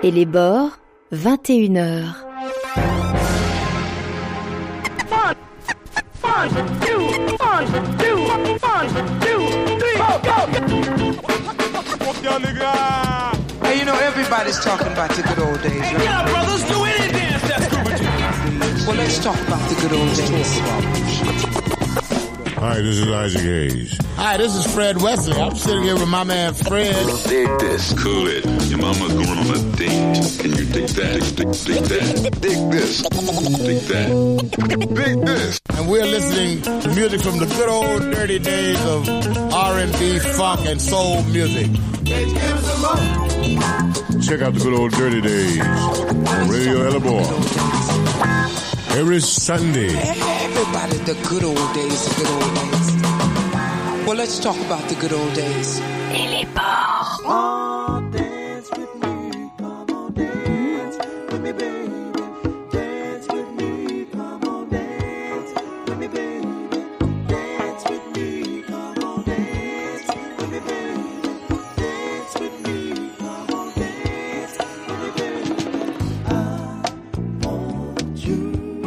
Et les bords, 21h. Hey, you know, everybody's talking about the good old days, right? Hey, yeah, brothers, do any dance that's good with you. Well, let's talk about the good old days. Hi, this is Isaac Hayes. Hi, this is Fred Wesley. I'm sitting here with my man Fred. Dig this. Cool it. Your mama's going on a date. Can you dig that? Dig that. Dig this. Dig that. Dig this. And we're listening to music from the good old dirty days of R&B, funk, and soul music. Check out the good old dirty days on Radio Elabor. Every Sunday. Everybody, the good old days, the good old days. Well, let's talk about the good old days. Et les bords. Oh, dance with me, come on, dance with me, baby. Dance with me, come on, dance with me, baby. Dance with me, come on, dance with me, baby. Dance with me, come on, dance with me, baby. I want you.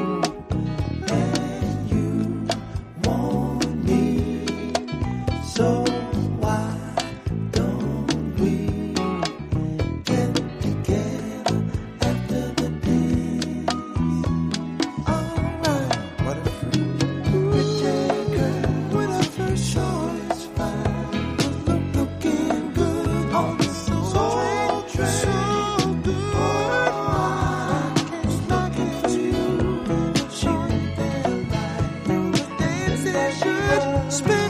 So why don't we get together after the dance? Alright, what a pretty girl when I first saw it's fine. Looking good on the soul train. So good, I can't stop it to you. She went there right, dance that should spin.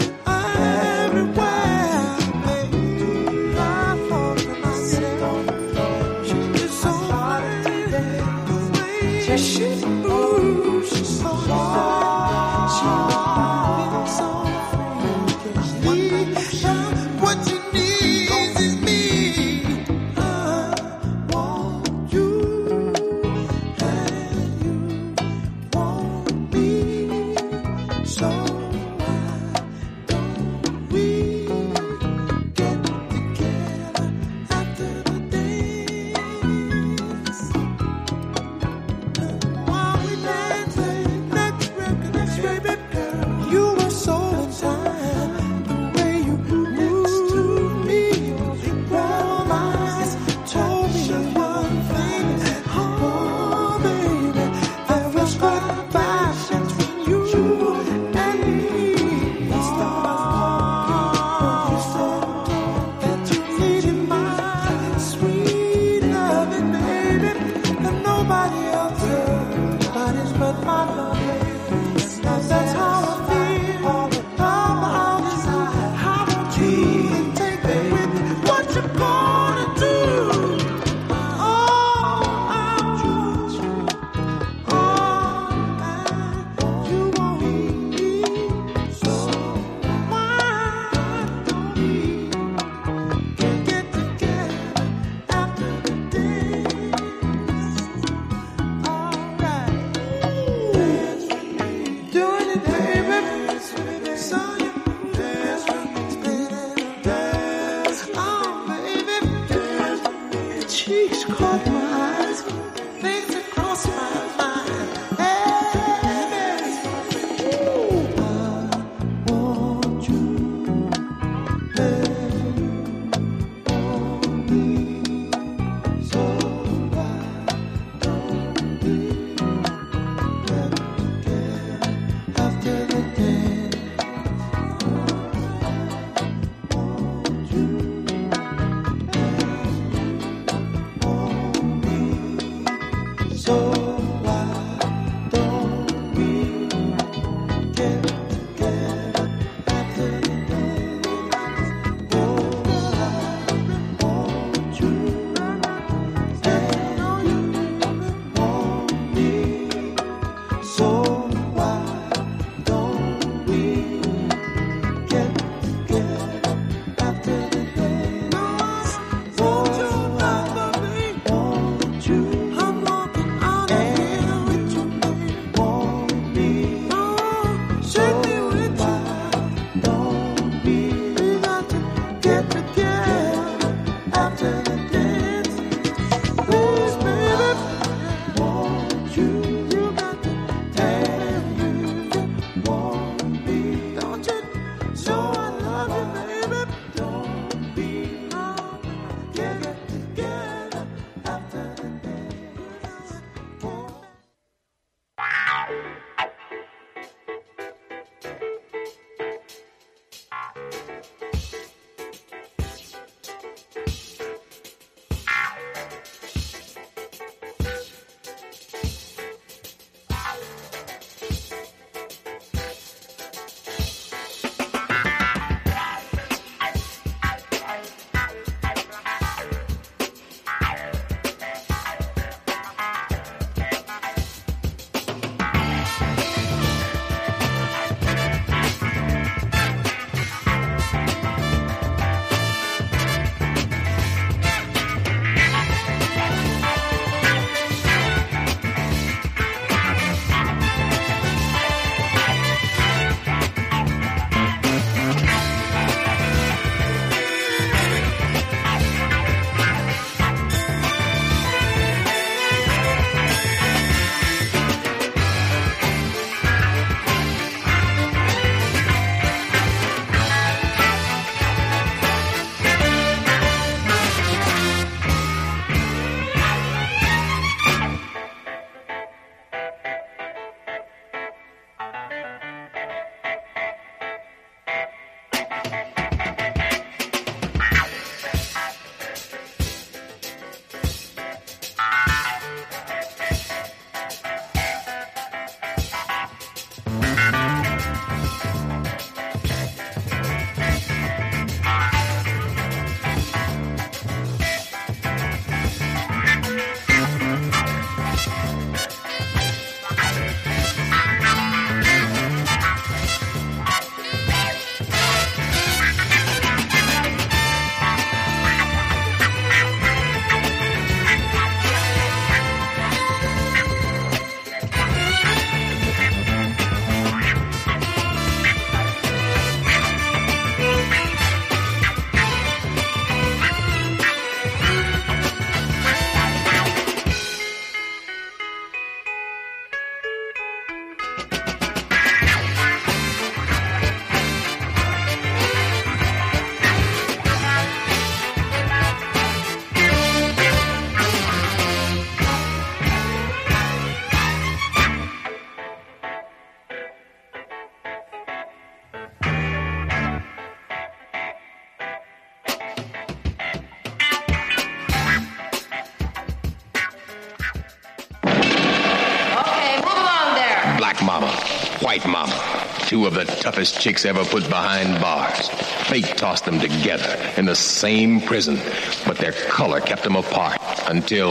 White Mama, two of the toughest chicks ever put behind bars. Fate tossed them together in the same prison, but their color kept them apart until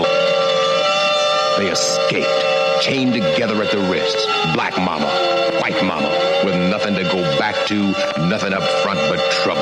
they escaped, chained together at the wrists. Black Mama, White Mama, with nothing to go back to, nothing up front but trouble.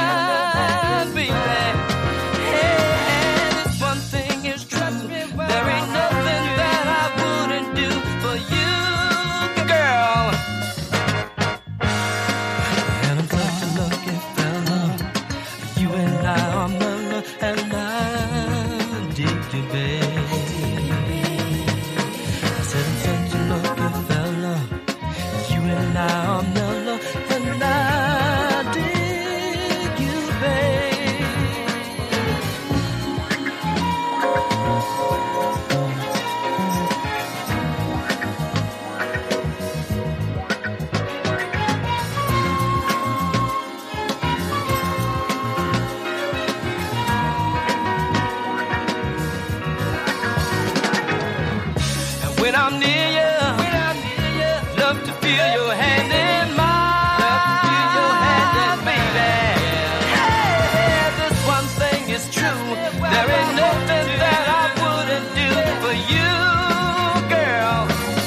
There feel your hand in mine. Love to feel your hand in baby. Hey, this one thing is true. There ain't nothing that I wouldn't do for you, girl.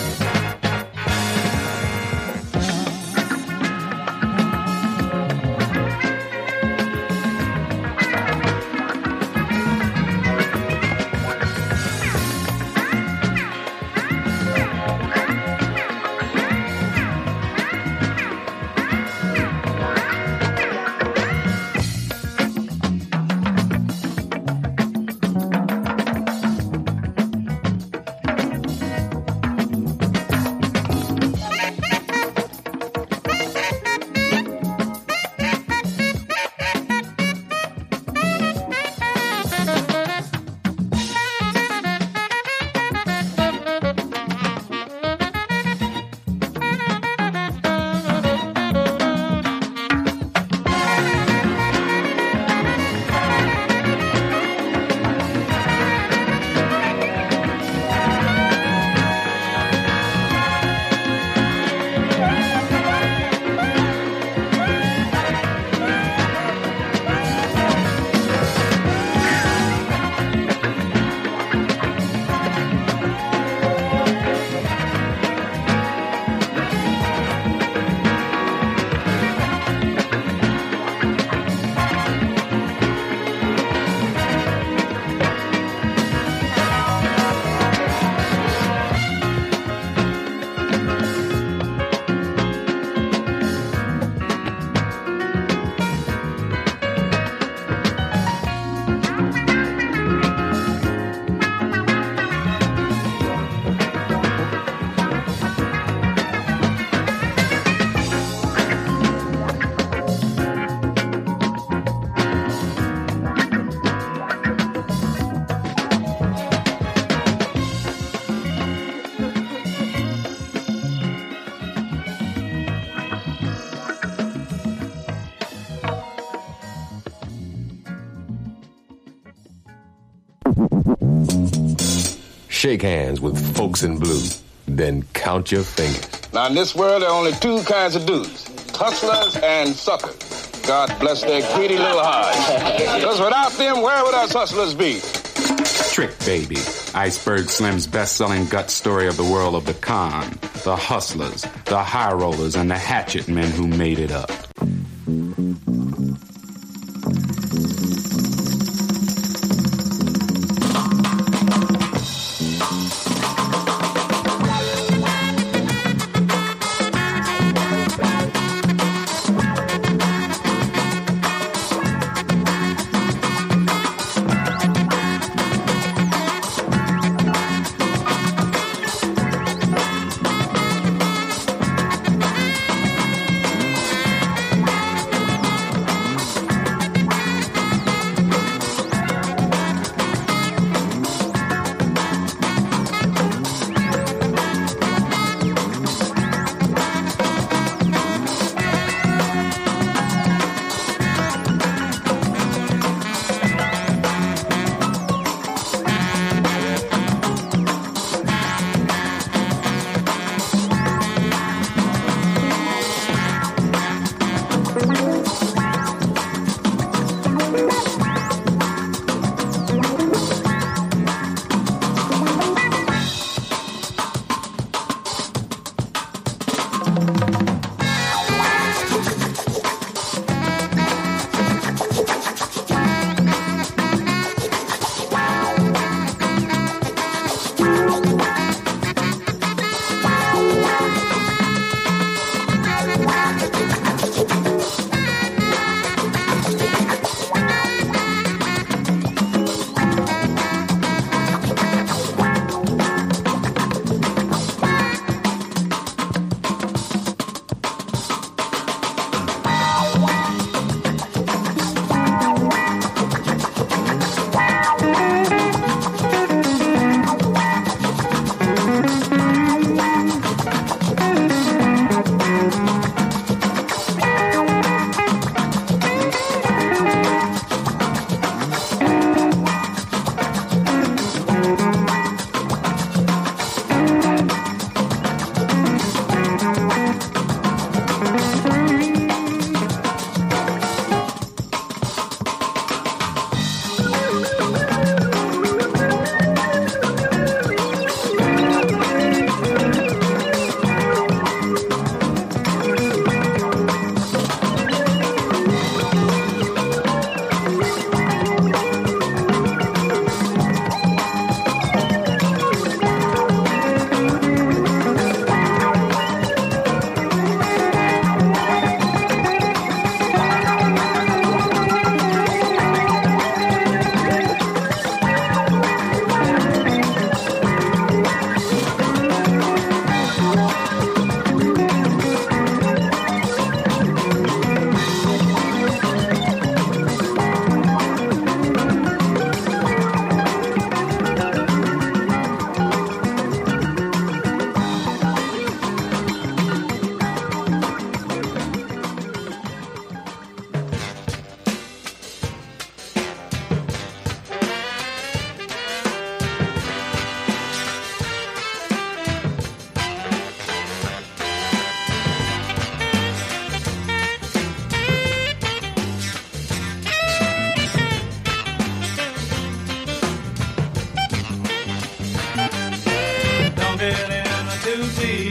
Shake hands with folks in blue, then count your fingers. Now, in this world, there are only two kinds of dudes, hustlers and suckers. God bless their greedy little hearts. Because without them, where would us hustlers be? Trick Baby, Iceberg Slim's best-selling gut story of the world of the con, the hustlers, the high rollers, and the hatchet men who made it up.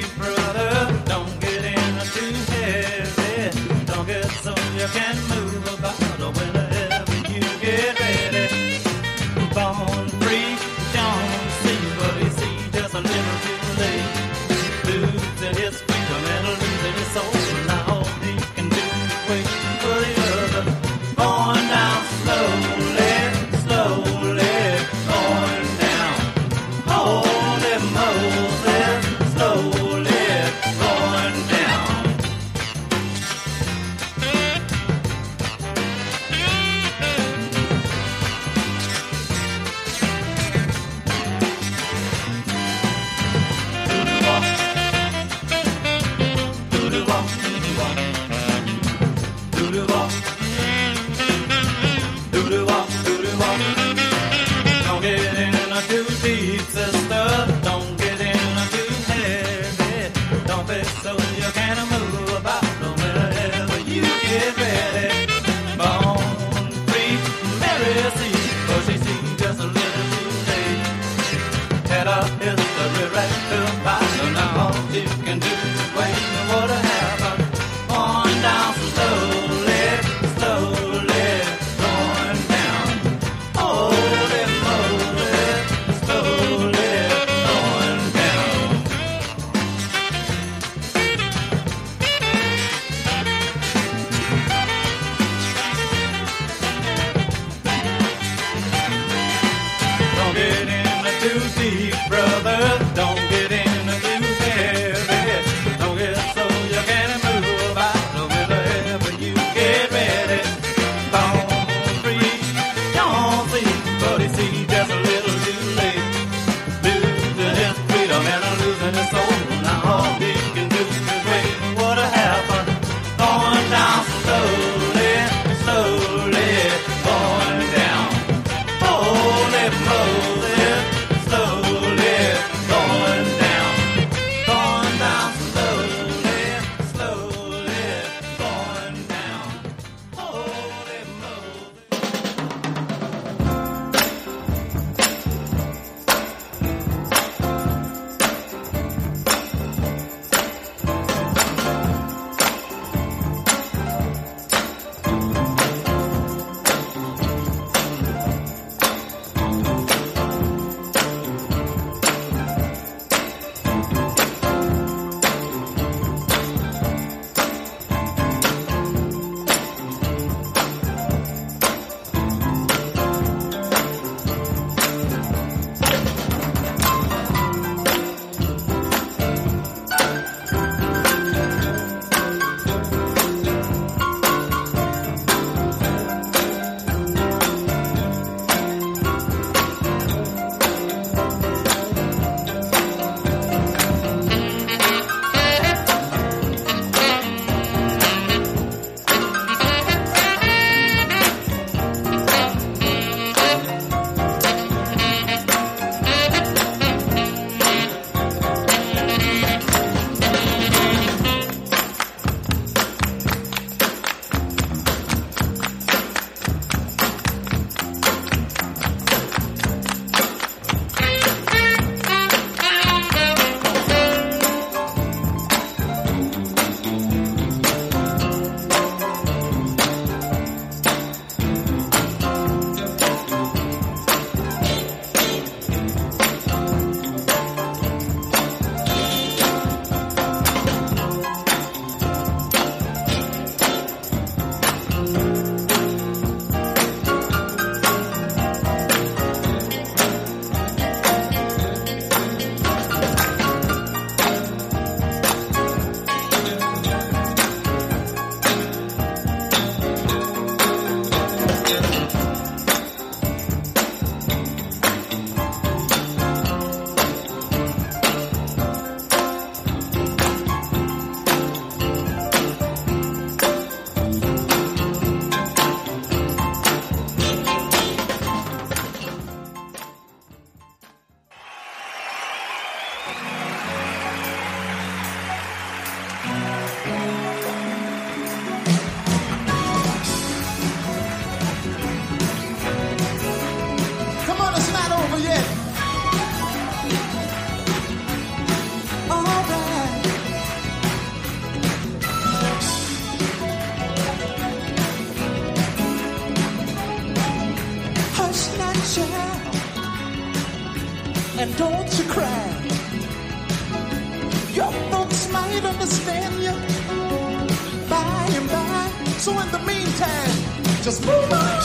brother. Don't get in too heavy. Don't get so you can move about whenever you get ready. Born free, don't see what he see, just a little too late. Losing his freedom and losing his soul. Now all he can do is wait for the other. Going down slowly, slowly, going down. Holy Moses, slowly going down. Don't get in too deep, sister. Don't get in too heavy. Don't be so you can't move about whenever you get ready. Born free, Mary see, but she see just a little too late. Head up history right to bottom. Now all you can do is wait for what happen. On down slowly, slowly, going down. Holy Moses, slowly going down. Don't get in too deep, brother. Don't get in too heavy. Don't get so you can't move about whenever you get ready. Born free, don't see, but he see just a little too late. Losing his freedom and losing his soul. Now all he can do is wait for what to happen. Going down slowly, slowly, going down. Holy Moses, slowly going and don't you cry. Your folks might understand you by and by. So in the meantime, just move on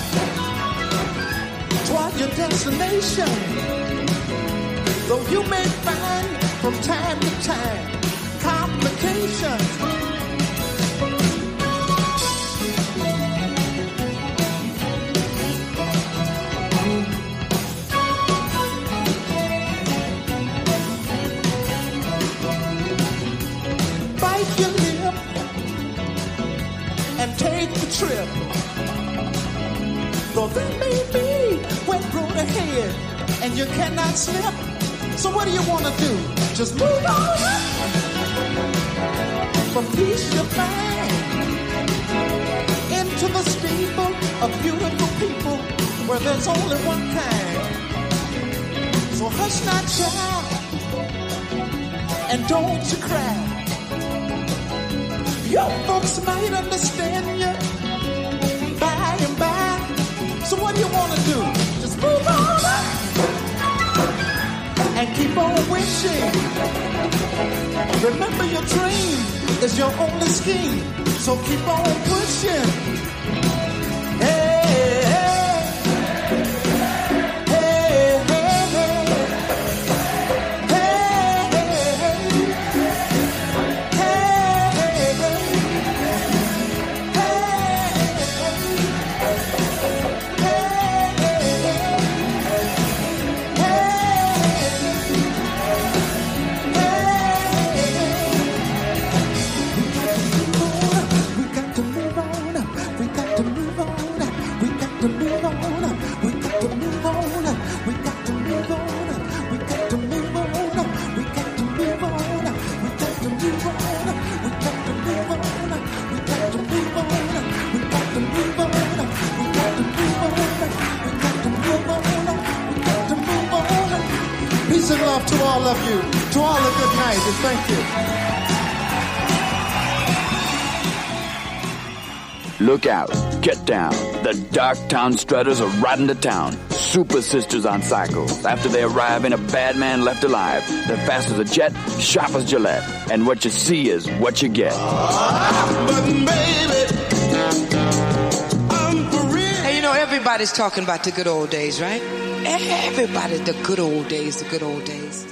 toward your destination. Though you may find from time to time complications. Bite your lip and take the trip. Though there may be wet road ahead and you cannot slip. So what do you want to do? Just move on from peace you find into the stable of beautiful people where there's only one kind. So hush not, child, and don't you cry. Your folks might understand you by and by. So what do you want to do? Just move on and keep on wishing. Remember your dream is your only scheme. So keep on pushing. Hey, hey, hey, hey, Peace and love to all of you. To all a good night and thank you. Look out, get down. The Darktown Strutters are riding to town. Super Sisters on cycles. After they arrive, ain't a bad man left alive. They're fast as a jet, sharp as Gillette. And what you see is what you get. But baby, I'm for real. Hey, you know, everybody's talking about the good old days, right? Everybody, the good old days, the good old days.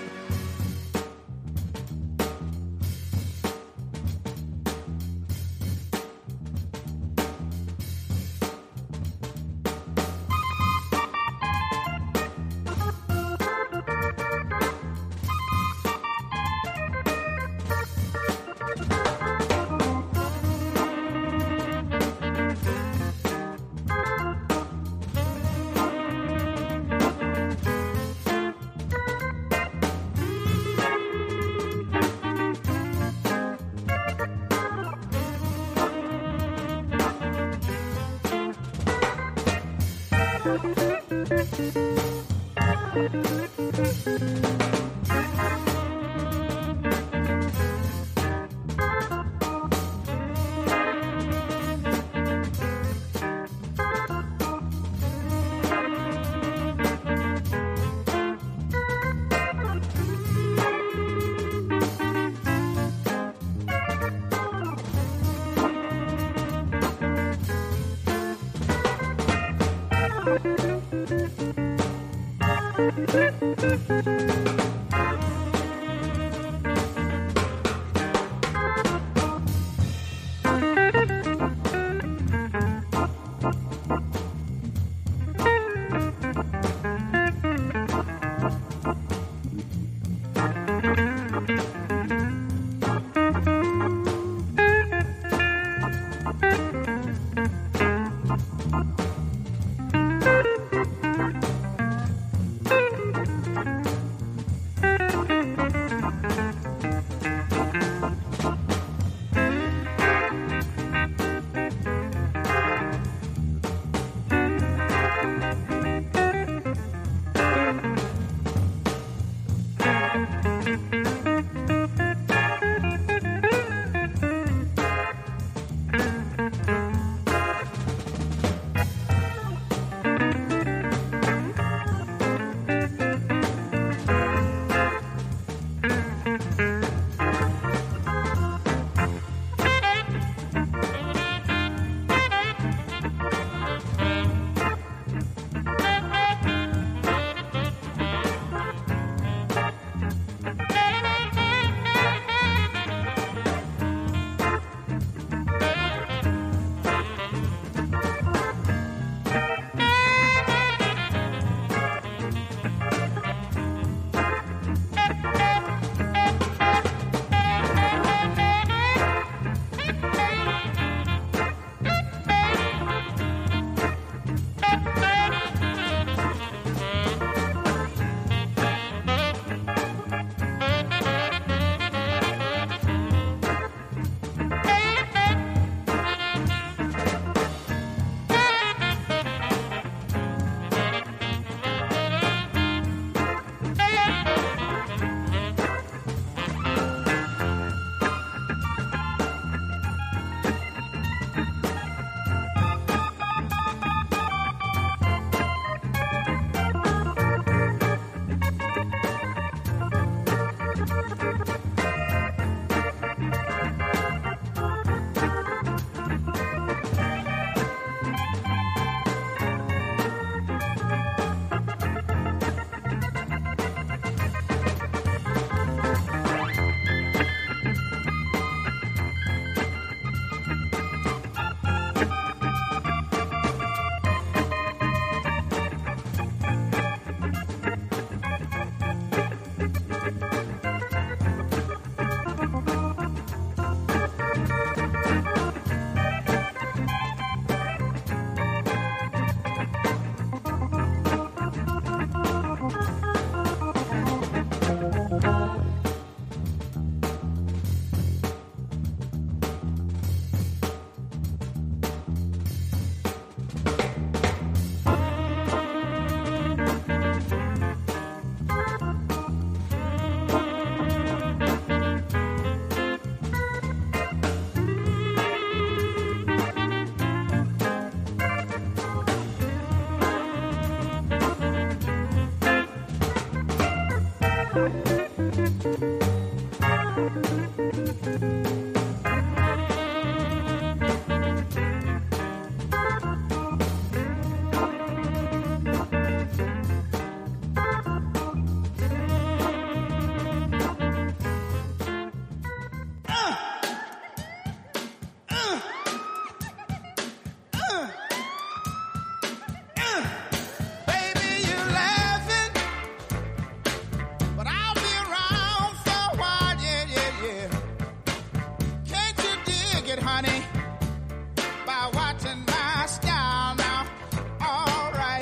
Baby, you laughing, but I'll be around for a while, yeah, yeah, yeah. Can't you dig it, honey, by watching my style now? All right,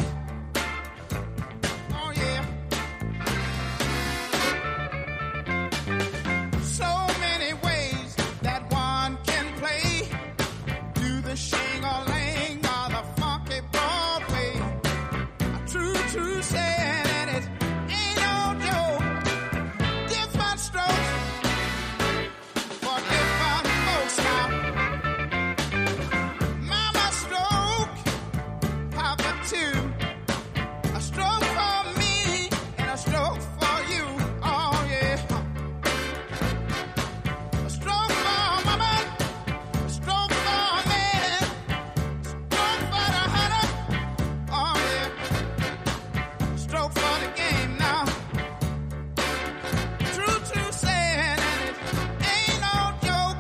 oh yeah. So many ways that one can play, do the shing-a-ling or the funky Broadway. True saying, and it ain't no joke. Different strokes for different folks now. Mama stroke, Papa too. A stroke for me and a stroke for you. Oh yeah. A stroke for mama, a stroke for me, stroke for the hunter. Oh yeah. Stroke for the game now. True saying, and it ain't no joke.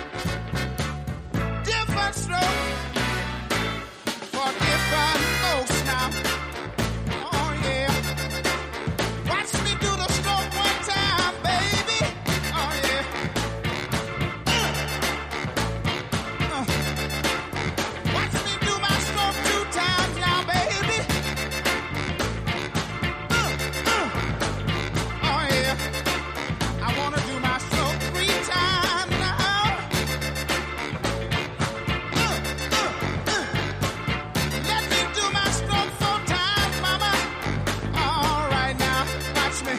Different stroke for different folks now. Oh yeah. Watch me do the stroke one time, baby. Oh yeah. Watch me do my stroke 2 times now, baby. Oh yeah, I wanna do my stroke 3 times now. Let me do my stroke 4 times, mama. All right now, watch me.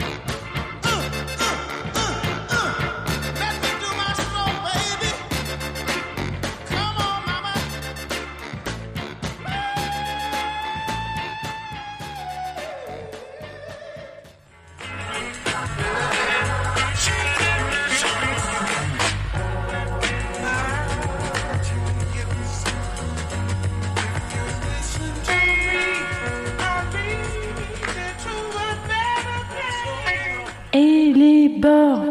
Let me do my stroke, baby. Come on, mama. Et les bords.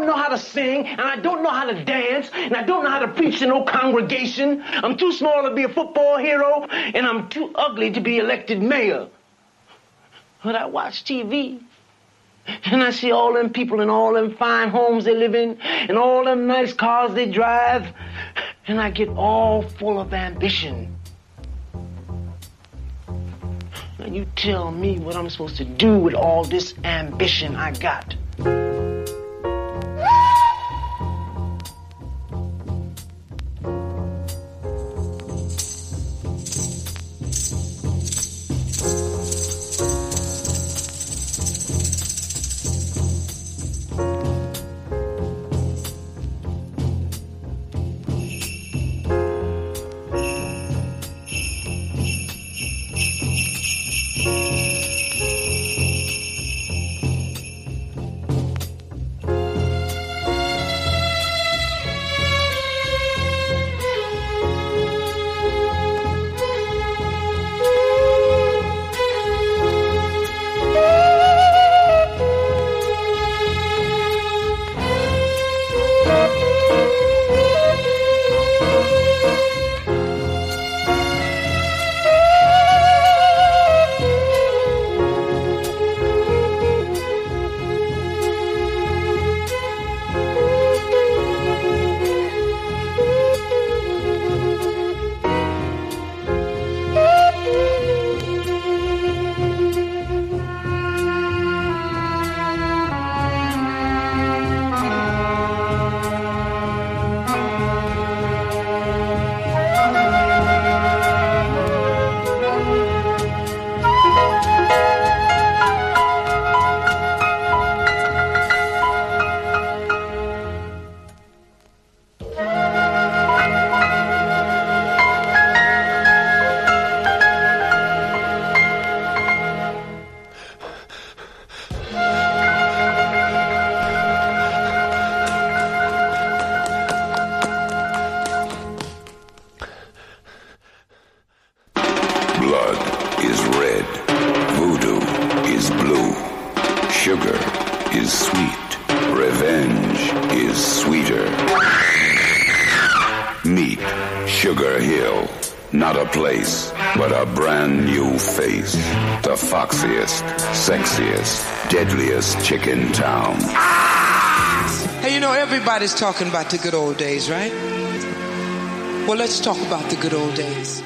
don't know how to sing, and I don't know how to dance, and I don't know how to preach to no congregation. I'm too small to be a football hero, and I'm too ugly to be elected mayor. But I watch TV, and I see all them people in all them fine homes they live in, and all them nice cars they drive, and I get all full of ambition. And you tell me what I'm supposed to do with all this ambition I got. Sugar is sweet. Revenge is sweeter. Meet Sugar Hill. Not a place, but a brand new face. The foxiest, sexiest, deadliest chick in town. Hey, you know, everybody's talking about the good old days, right? Well, let's talk about the good old days.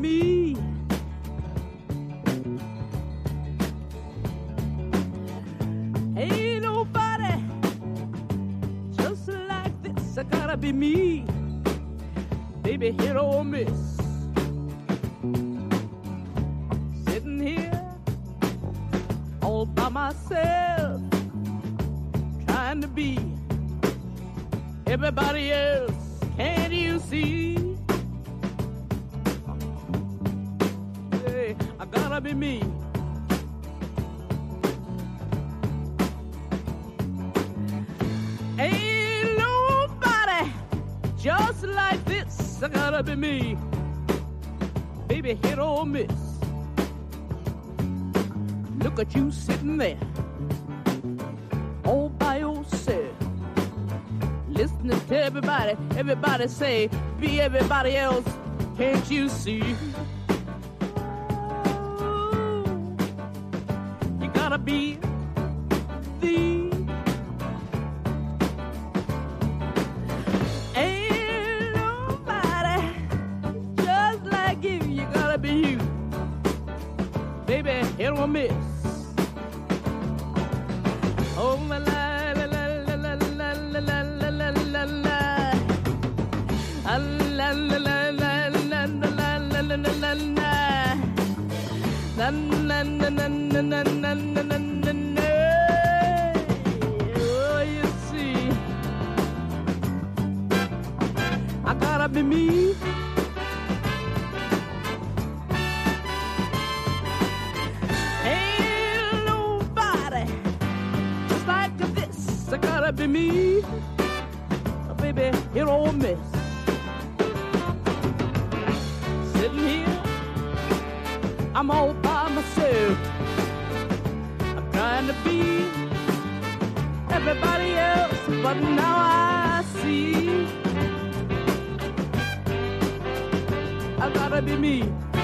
me. Ain't nobody just like this. I gotta be me. Baby, hit or miss. Sitting here all by myself, trying to be everybody else. Can't you see? Hey, I gotta be me. Ain't nobody just like this. I gotta be me. Baby, hit or miss. Look at you sitting there all by yourself, listening to everybody say, be everybody else, can't you see? Oh, you gotta be the. Ain't nobody just like you, you gotta be you. Baby, hit or miss. Oh, my la la la la la la la la la la la la. La la la la la la la la la la la la. Na na na na na na na na na na. Oh, you see, I gotta be me. Ain't nobody just like this. I gotta be me. Oh, baby, hit or miss. Sitting here, I'm all by myself. I'm trying to be everybody else, but now I see I gotta be me.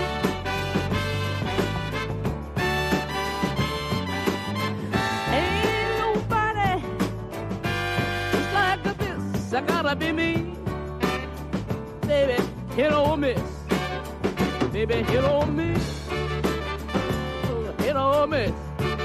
Ain't nobody just like this. I gotta be me. Baby, hit or miss. Baby, hit or miss. Hit or miss.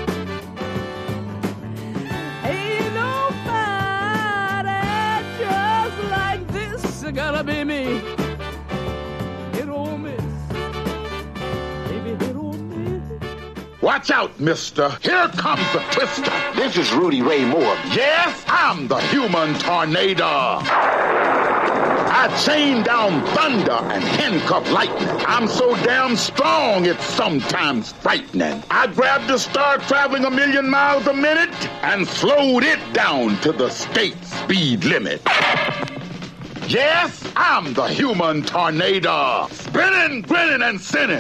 Ain't nobody just like this. I gotta be me. Hit or miss. Baby, hit or miss. Watch out, mister. Here comes the twister. This is Rudy Ray Moore. Yes, I'm the human tornado. I chain down thunder and handcuff lightning. I'm so damn strong, it's sometimes frightening. I grabbed the star traveling 1,000,000 miles a minute and slowed it down to the state speed limit. Yes, I'm the human tornado. Spinning, grinning, and sinning.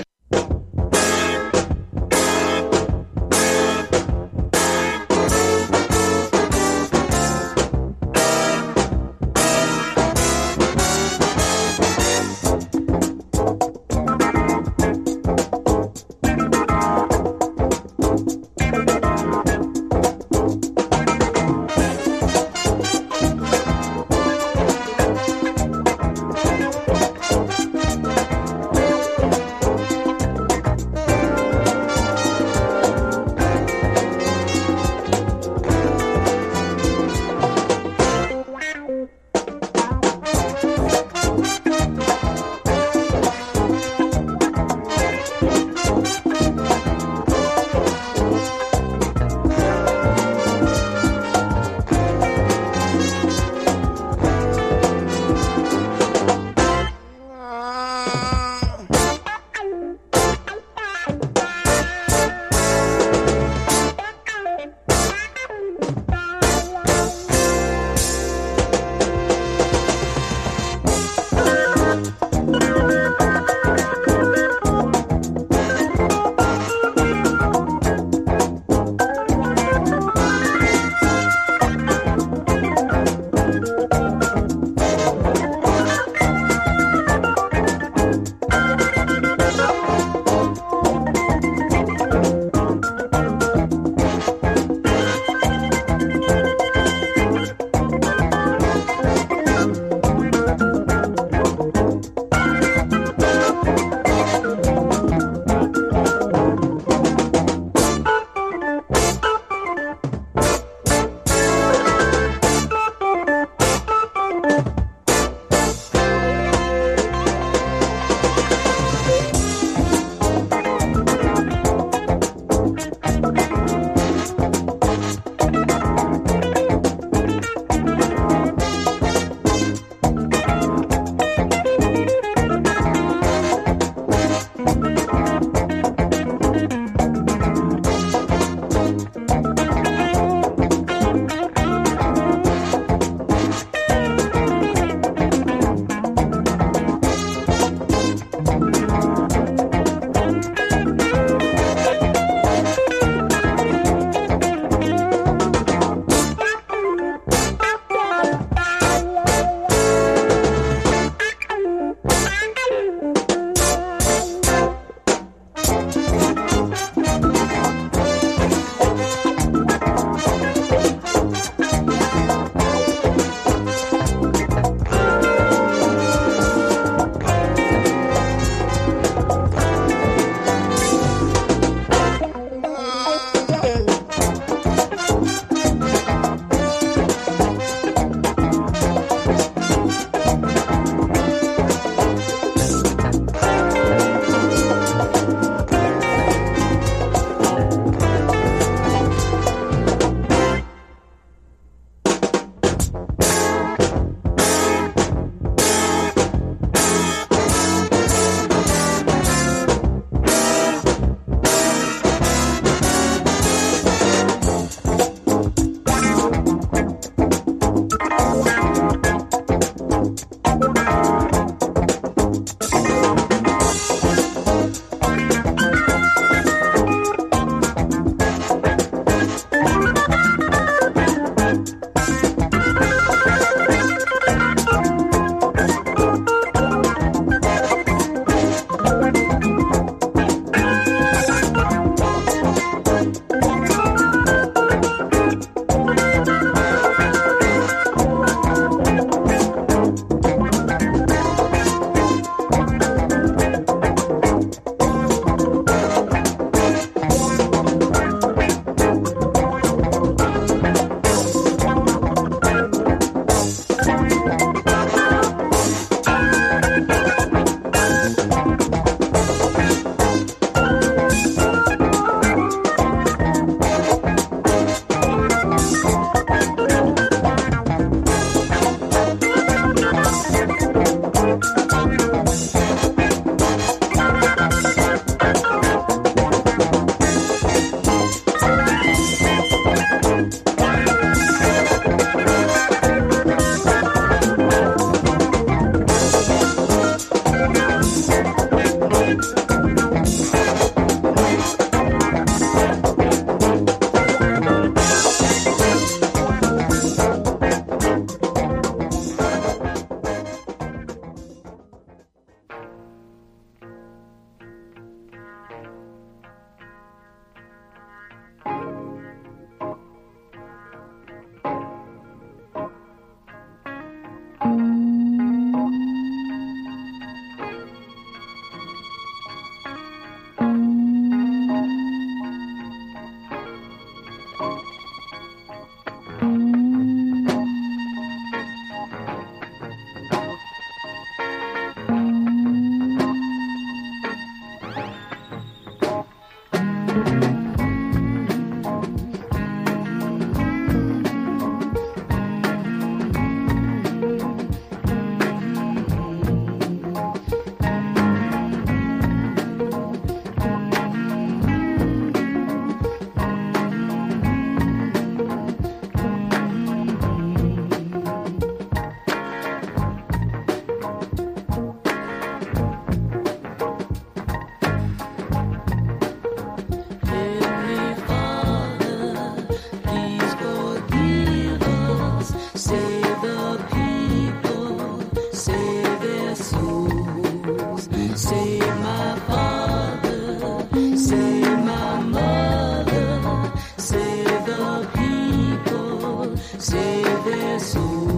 Save my mother, save the people, save their souls.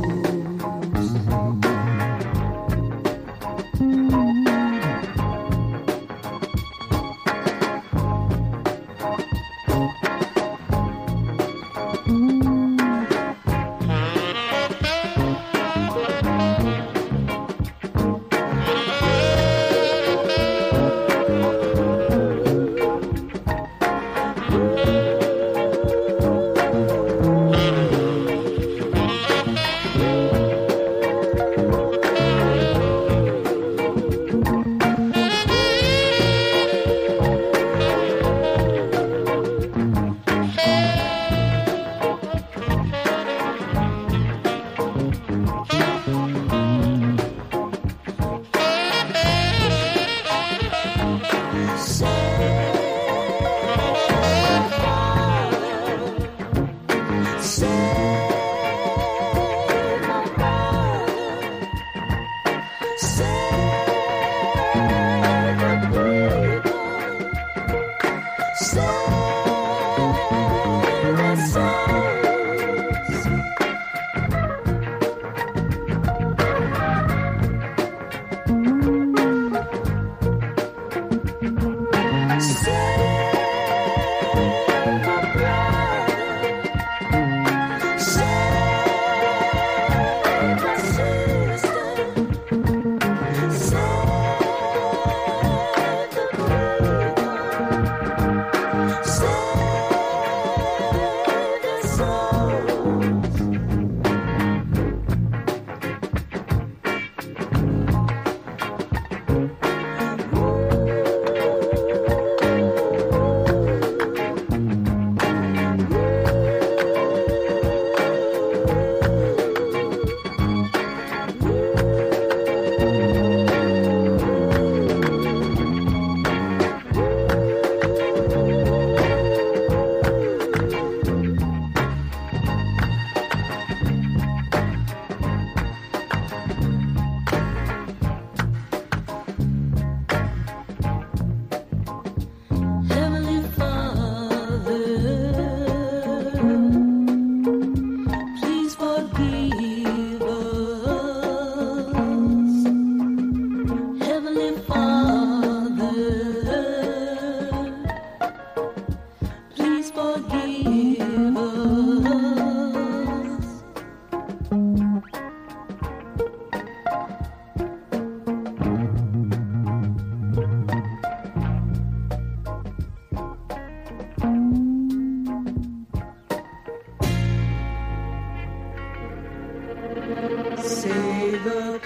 Save the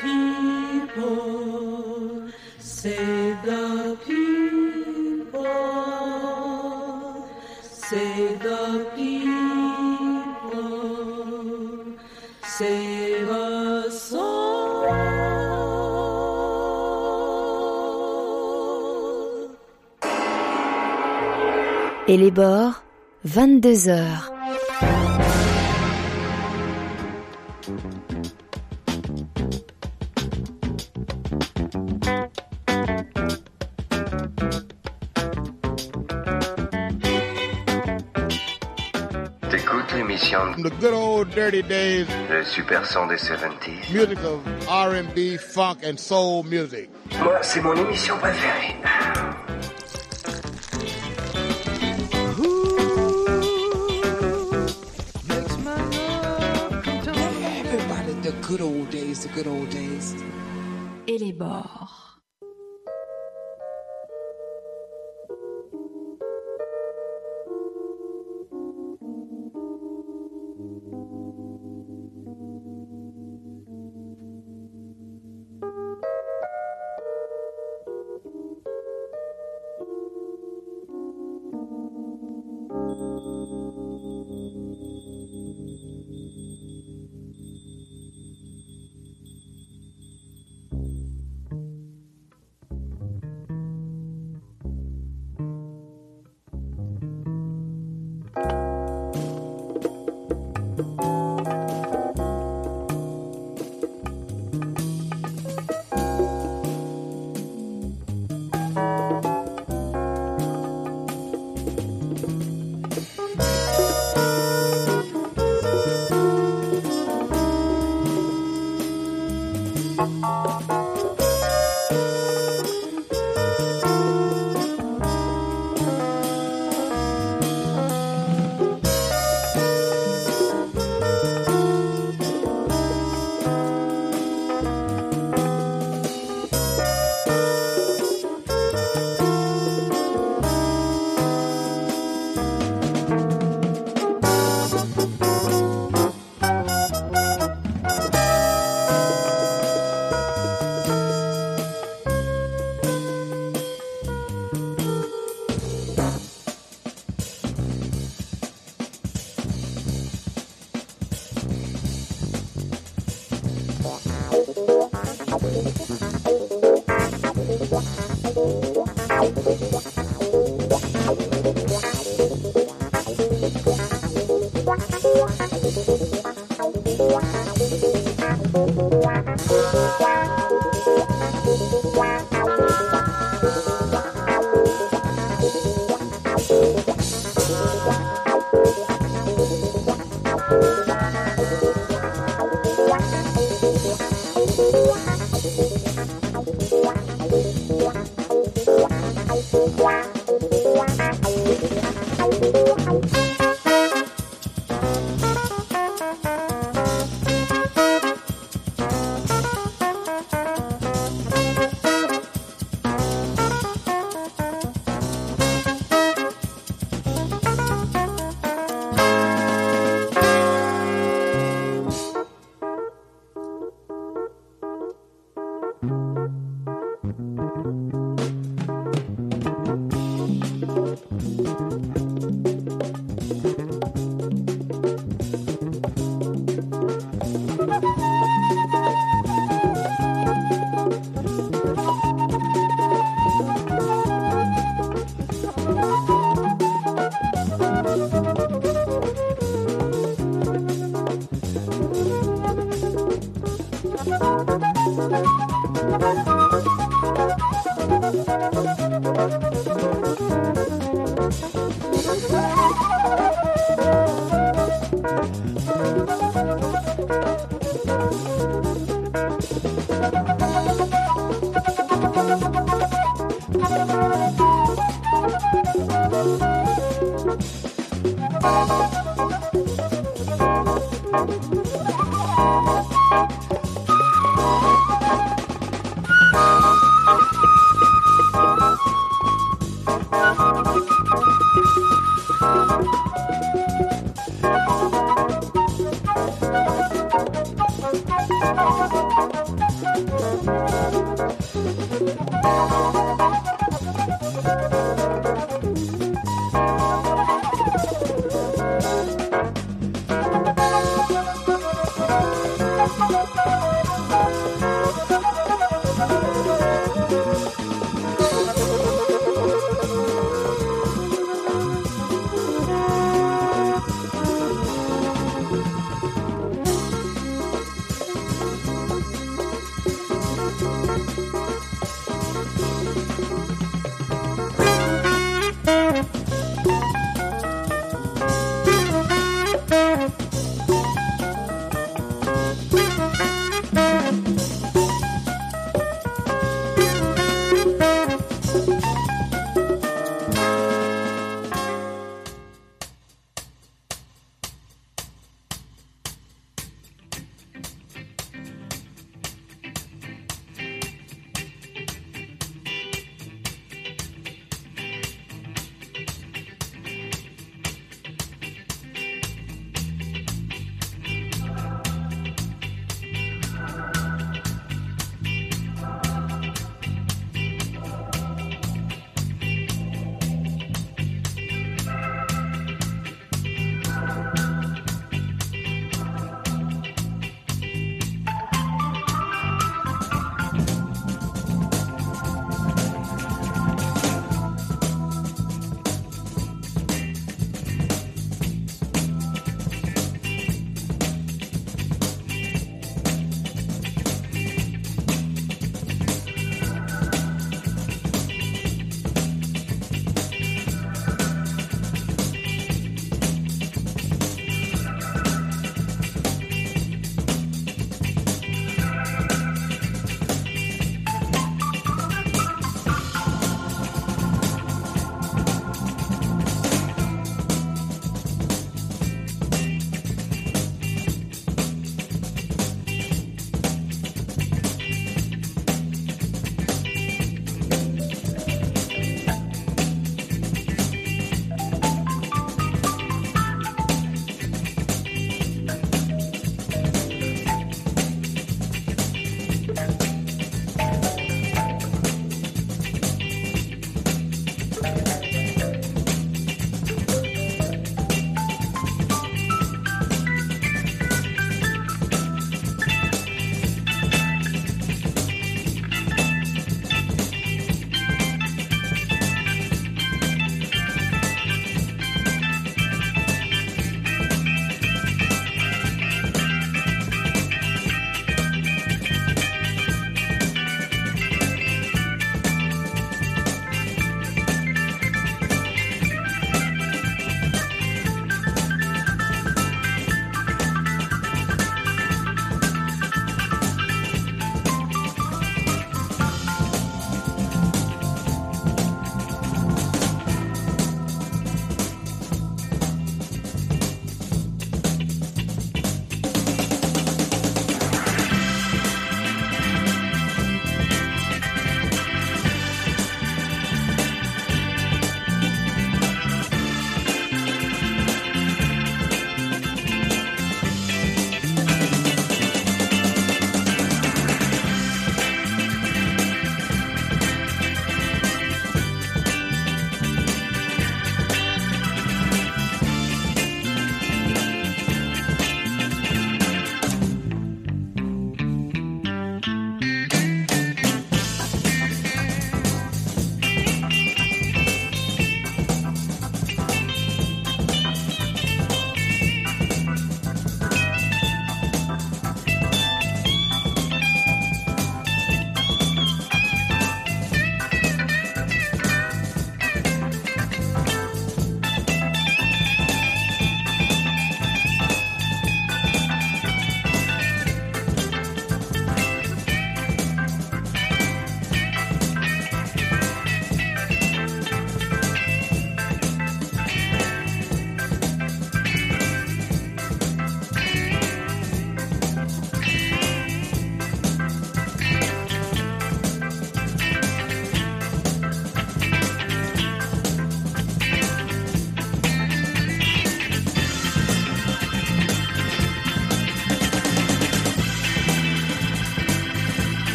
people, save the people, save the people, save us all. Et les bords, 22h. T'écoutes l'émission The good old dirty days. Le super son des 70s. Music of R&B, funk and soul music. Moi, c'est mon émission préférée. Everybody, the good old days, the good old days. Et les bords.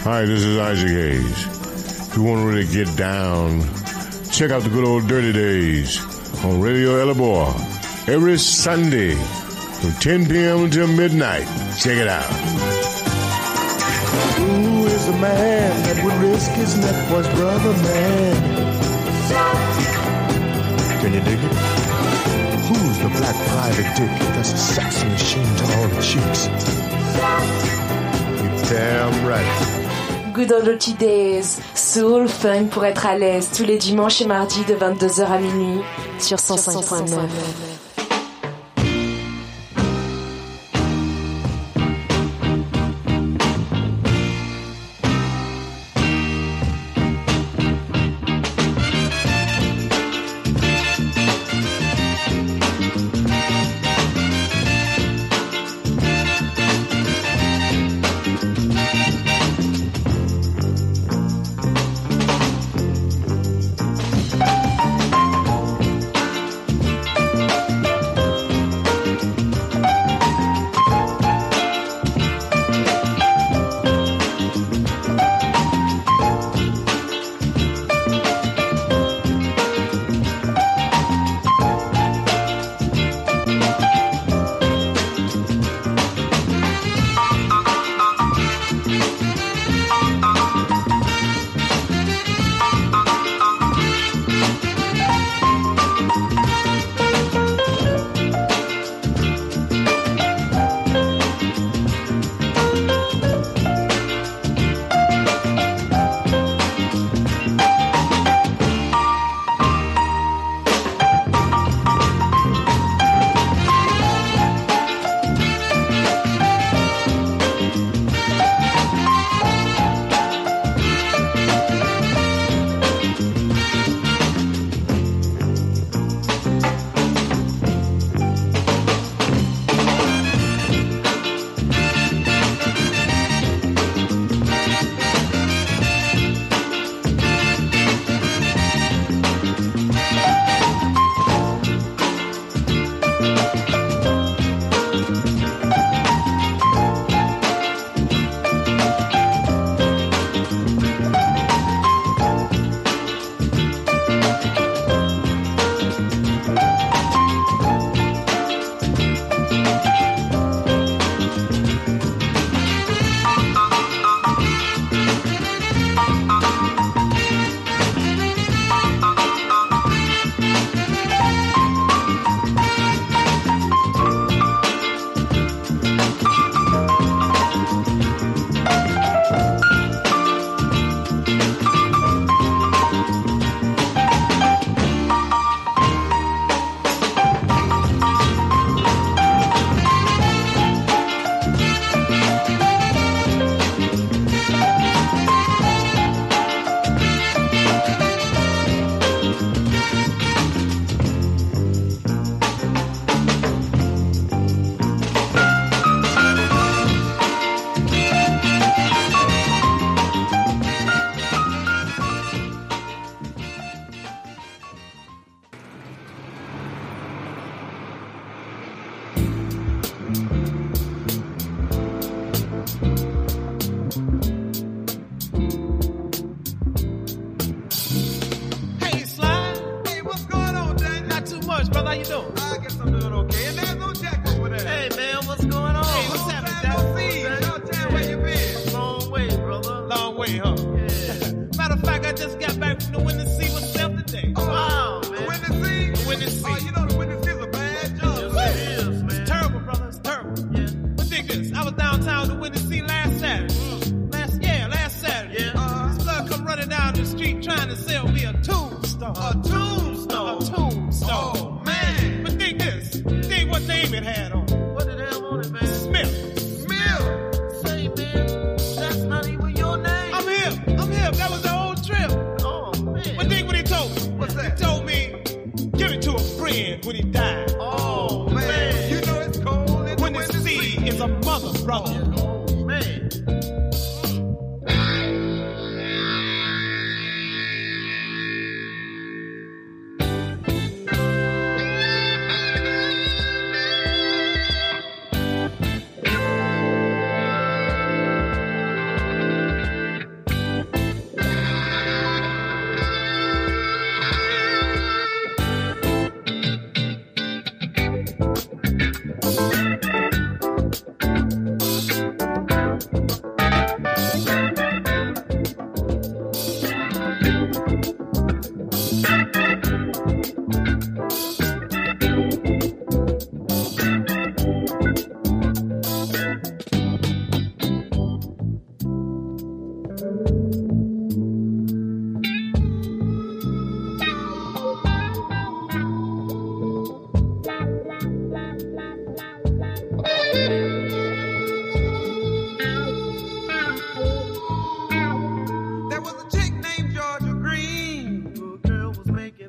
Hi, this is Isaac Hayes. If you want to really get down, check out the good old Dirty Days on Radio Elabor every Sunday from 10 p.m. until midnight. Check it out. Who is the man that would risk his neck for his brother, man? Can you dig it? Who's the black private dick that's a sex machine to all the chicks? You're damn right. Good Old Days, soul, funk pour être à l'aise, tous les dimanches et mardis de 22h à minuit sur 105.9.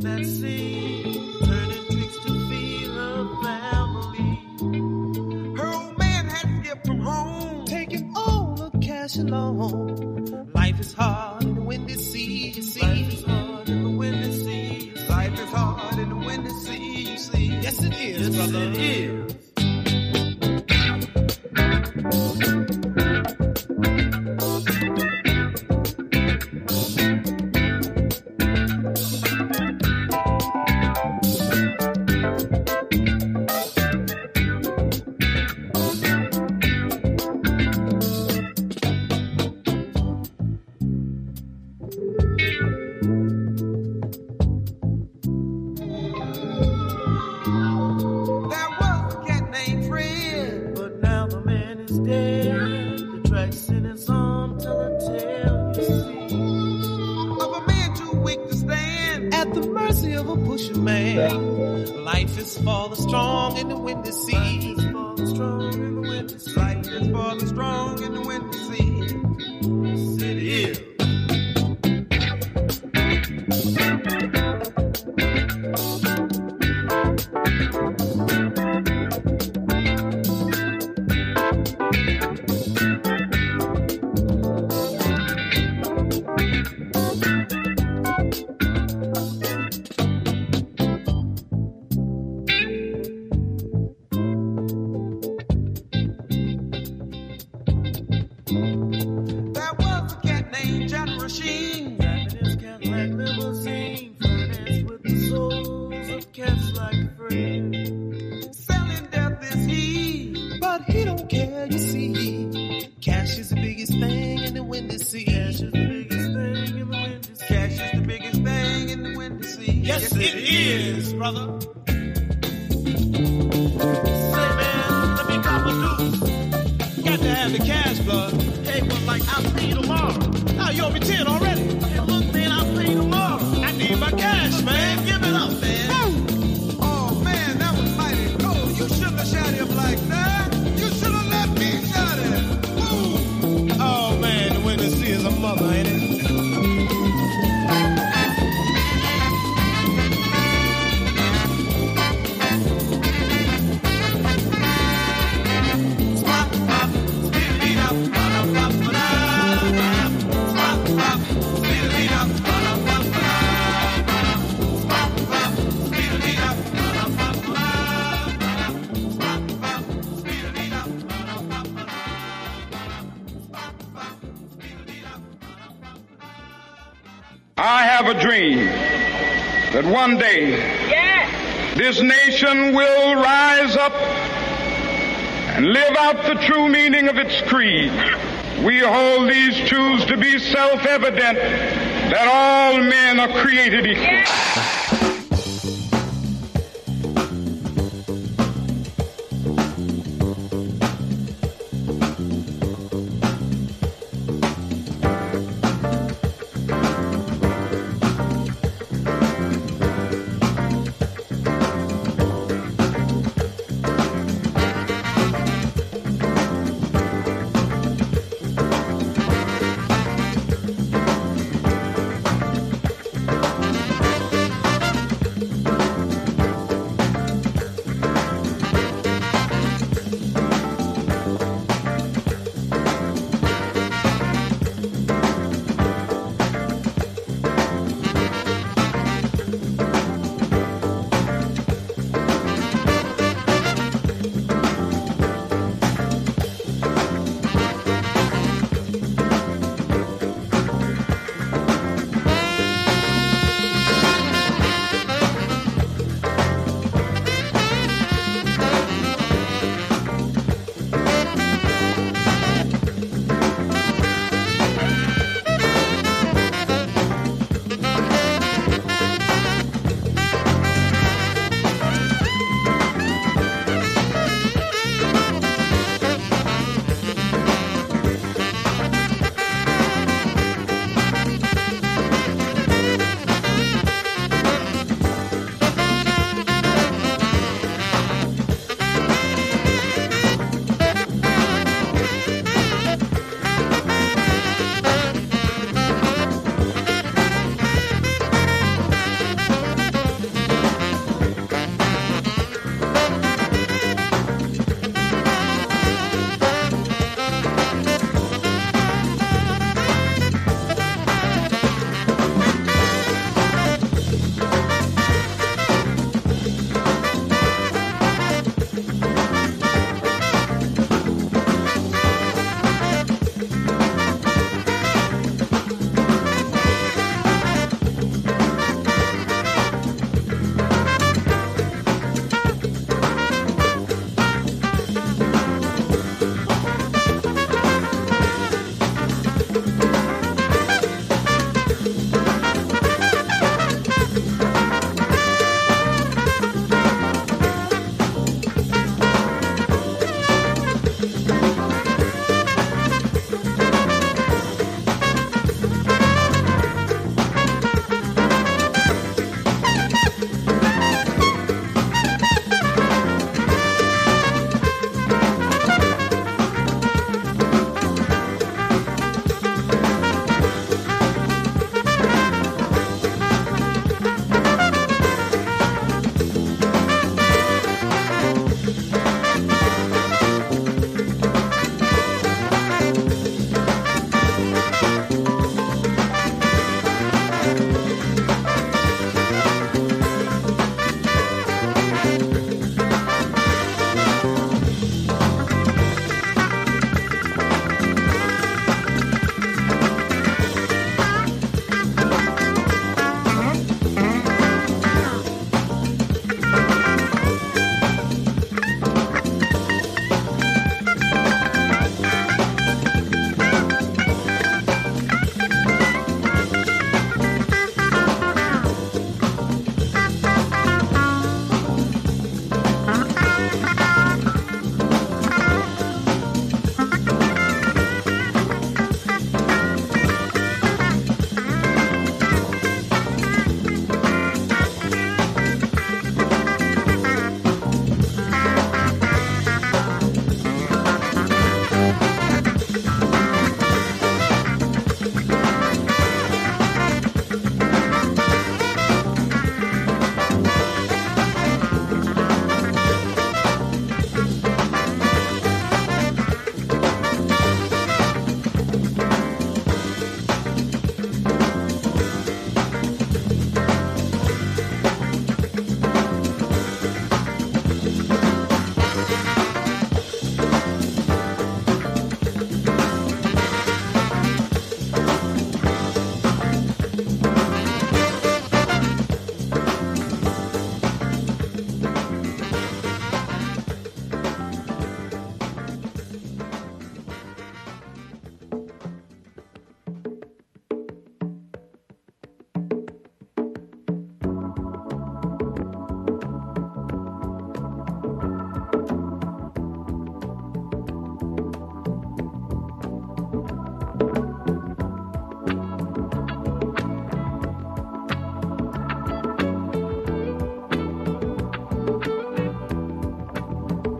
that sea, turning tricks to feed her family. Her old man had to get from home, taking all the cash along. Life is hard in the windy sea, you see. Life is hard in the windy sea, you see. Life is hard in the windy sea, you see. Yes, it is, yes, brother. It is. Life is for the strong in the windy sea. Life is for the strong in the windy sea. Life is for the strong in the windy sea. Yes, it is. I have a dream that one day this nation will rise up and live out the true meaning of its creed. We hold these truths to be self-evident, that all men are created equal.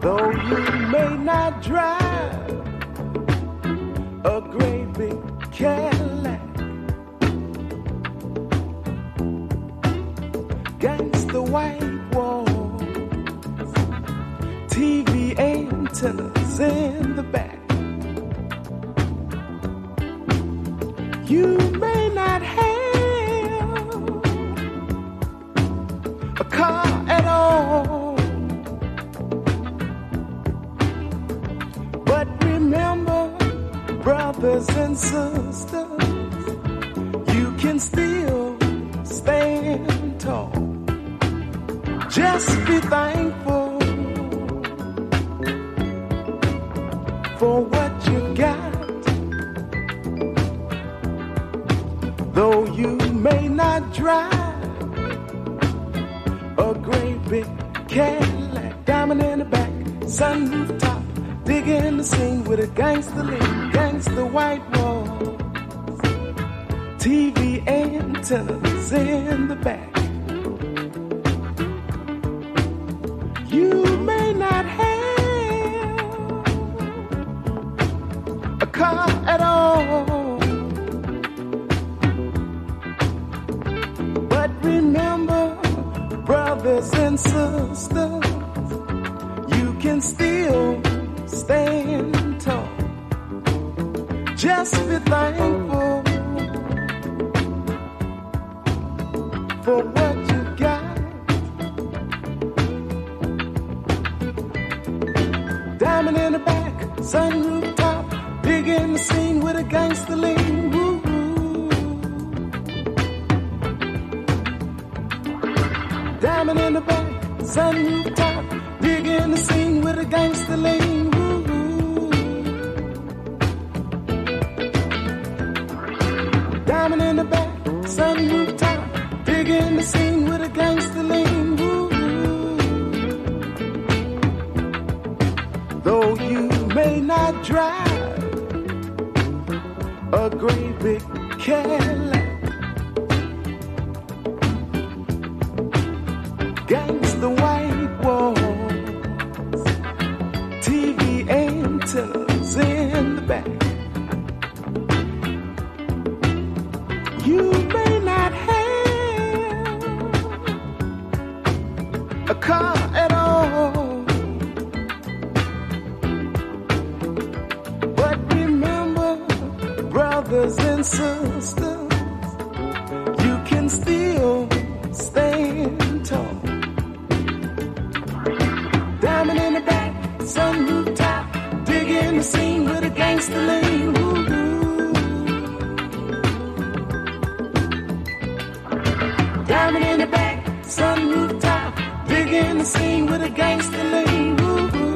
Though you may not drive a great big Cadillac, gangsta white walls, TV antennas in the back. You may not have a car at all, but remember, brothers and sisters, you can still stand tall. Just be thankful for what you got. Though you may not drive a great big Cadillac, diamond in the back, sunroof top, digging the scene with a gangster lean, gangster white walls, TV antennas in the back. You may not have a car at all, but remember, brothers and sisters, you can still stand tall. Just be thankful for what you got. Diamond in the back, sunroof top, big in the scene with a gangster lean. Woo. Diamond in the back, sunroof top, big in the scene with a gangster lean. Woo. Diamond in the back, sunroof top, big in the scene with a gangster lean. Woo. Though you may not drive a great big Cadillac, gangsta white walls, TV antennas in the back. You may not have a car at all, but remember, brothers and sisters, you can still stand tall. Diamond in the back, sunroof top, digging the scene with a gangster lean. Woo-hoo. Diamond in the back, sunroof top, digging the scene with a gangster lean. Woo-hoo.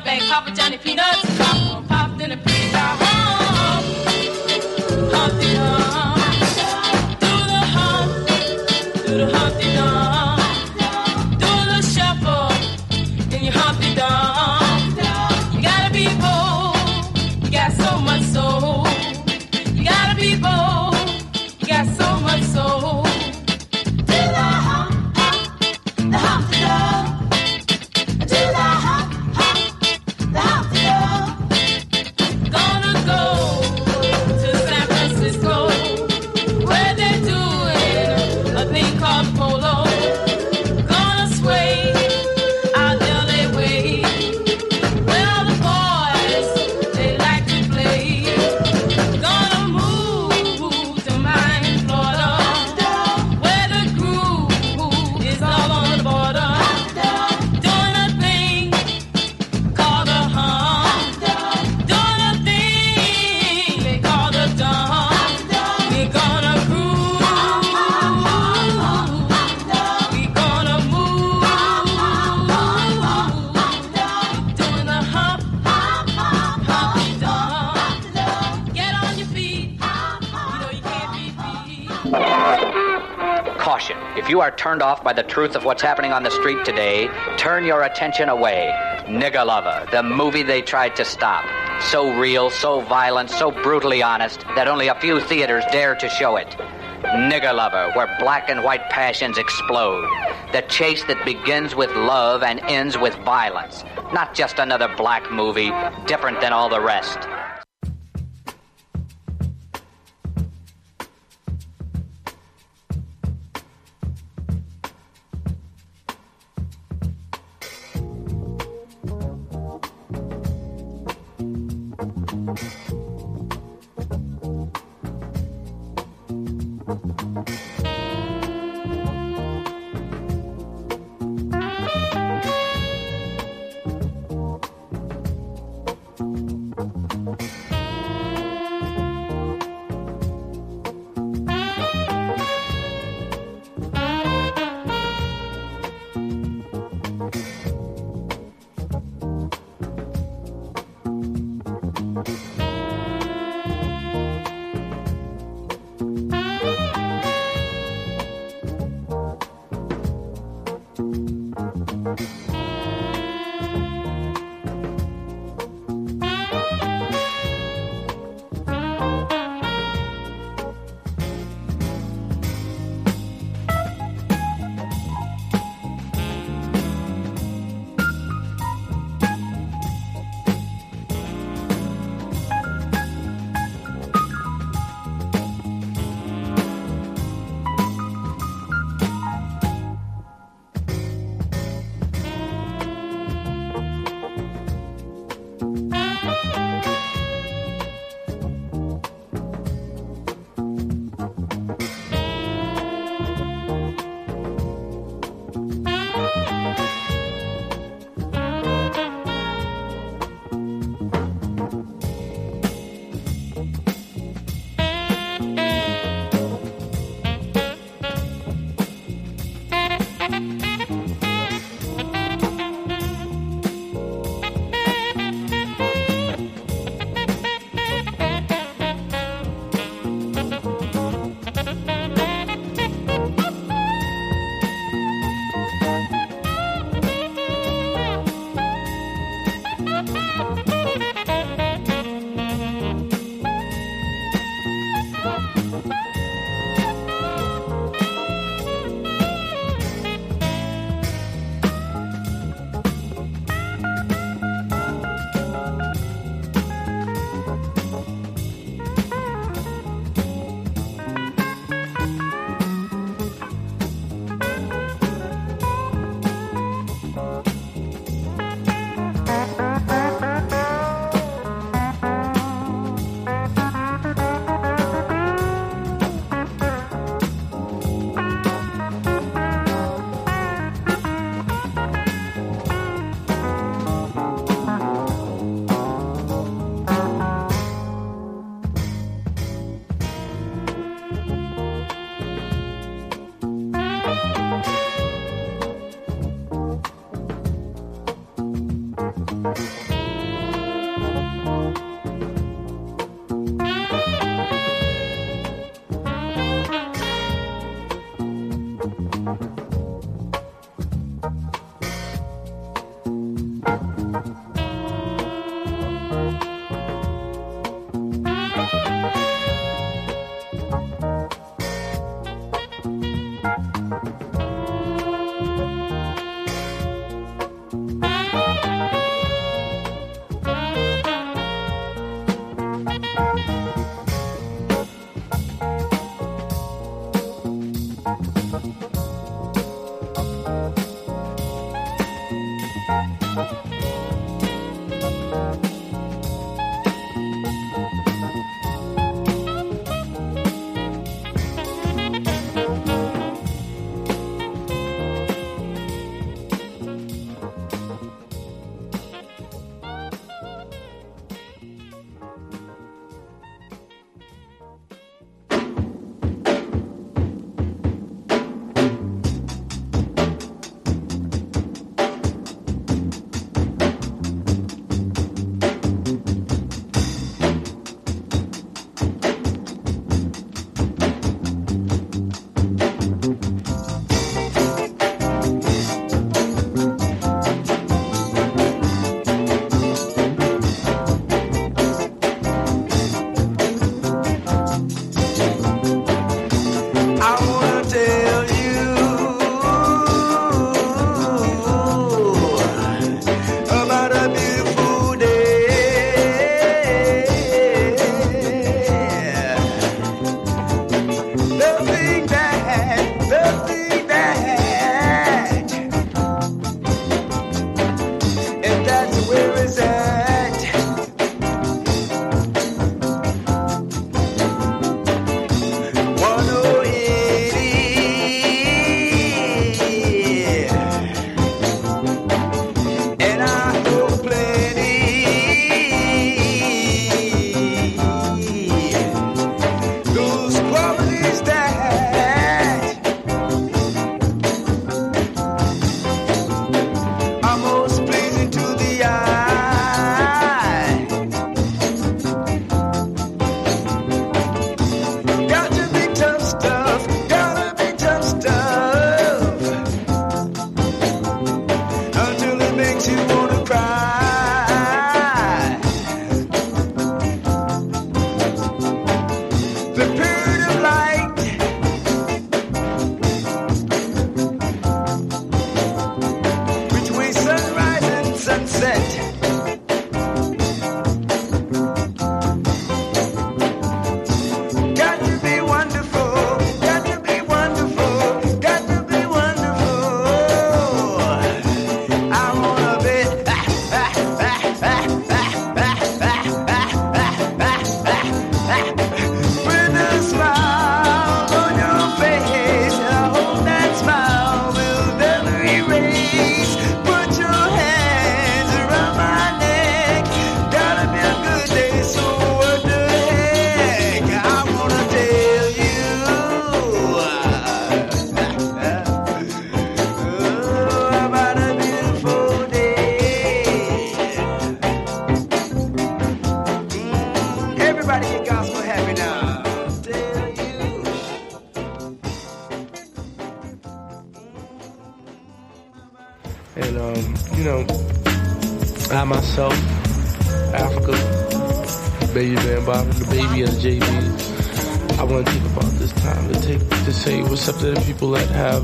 like Papa Johnny Peanuts. Pop, popped in a pea cow. Humpty Hump. Do the hump, do the Humpty Dump. Do the shuffle, then you Humpty Dump. You gotta be bold, you got so much soul. You gotta be bold, you got so much soul. Do the hump, hump, the Humpty Dump. Do the hump, hump, the Humpty Dump. Gonna go to San Francisco, where they're doing a thing called polo. Gonna sway out LA way, where all the boys they like to play. Gonna move to Miami, Florida, where the groove is all on the border. Doing a thing called a hump, doing a thing they call the dump. We're gonna groove, we're gonna move, doing the hump, humpty dump. Get on your feet, you know you can't be beat. Caution. If you are turned off by the truth of what's happening on the street today, turn your attention away. Nigger Lover, the movie they tried to stop. So real, so violent, so brutally honest that only a few theaters dare to show it. Nigger Lover, where black and white passions explode. The chase that begins with love and ends with violence. Not just another black movie, different than all the rest. you know, I myself, Africa, Baby Van Bottom, the baby of the JB, I want to take about this time to say what's up to the people that have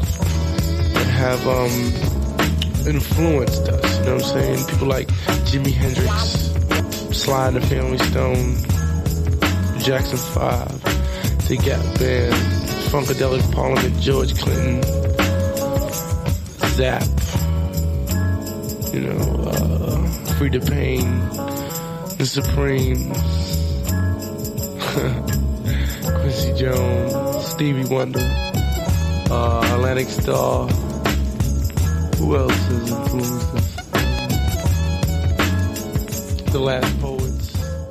influenced us, you know what I'm saying? People like Jimi Hendrix, Sly and the Family Stone, Jackson 5, The Gap Band, Funkadelic Parliament, George Clinton, Zap, you know, Frida Payne, The Supremes, Quincy Jones, Stevie Wonder, Atlantic Starr. Who else has influenced us? The Last Poets.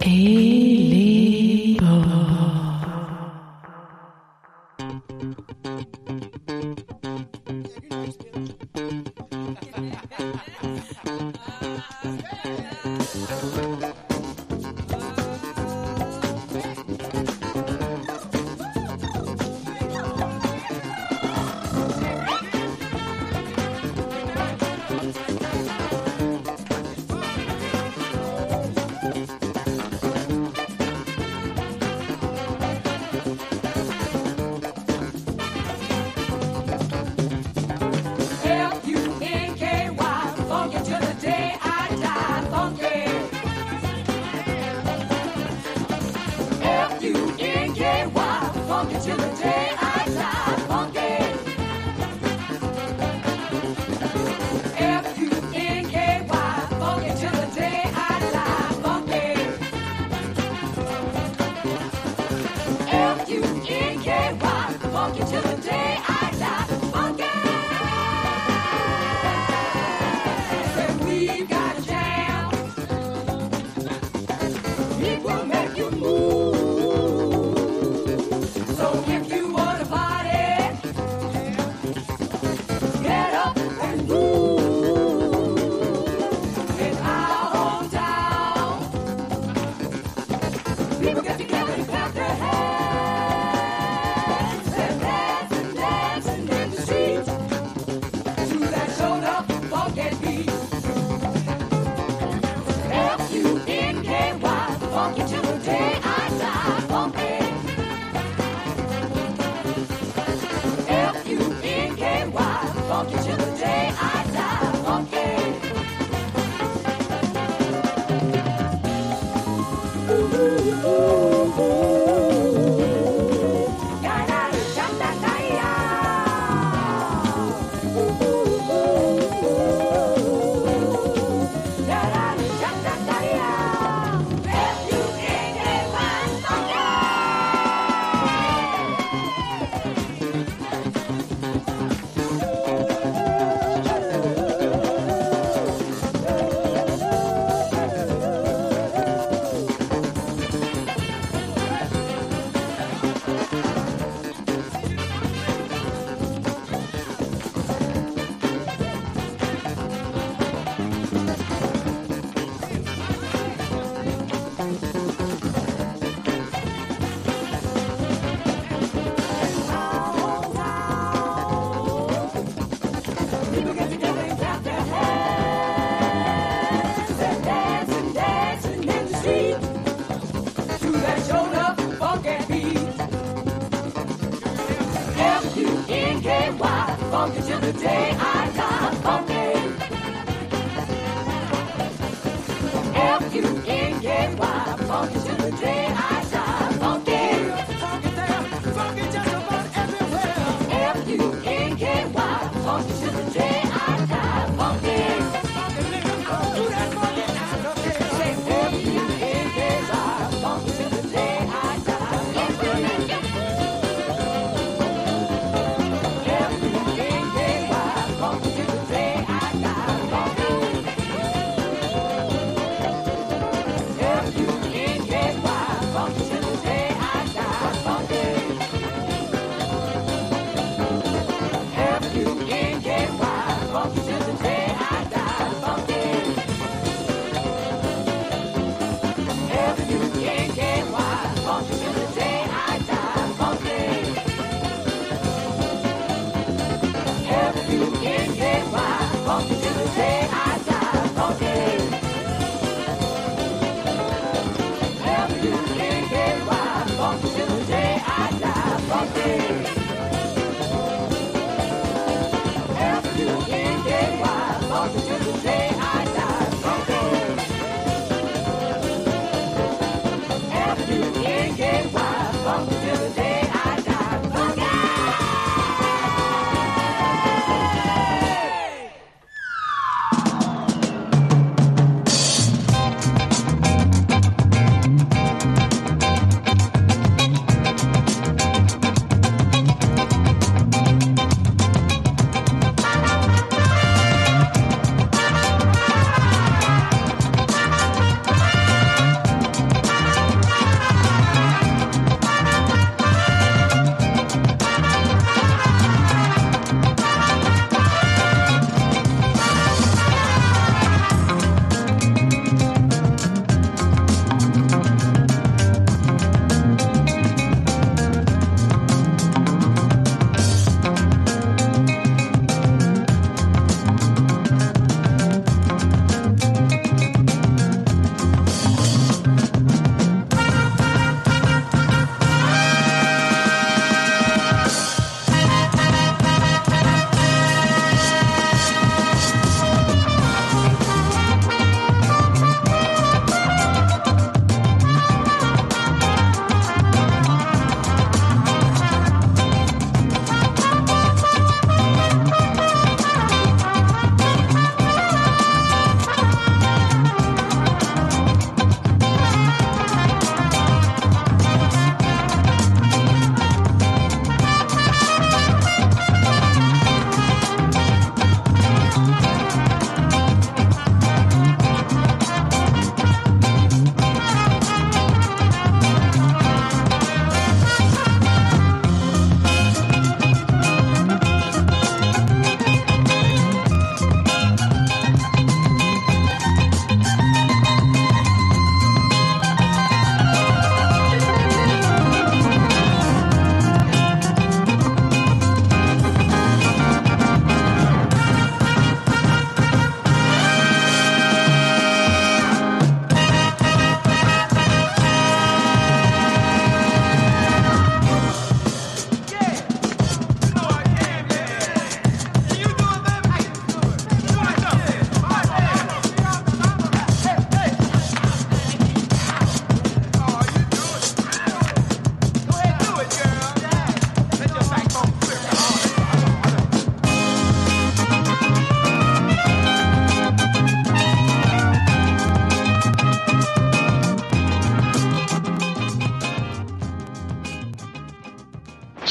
funky till the day I die. Funky. F-U-N-K-Y. Funky till the day I die. Funky. Funky there, funky just about everywhere. F-U-N-K-Y. Funky till the day I die. Funky. Funky nigga, do that funky now. Say F-U-N-K-Y. Funky till the day I die. Funky. Funky till the day I die.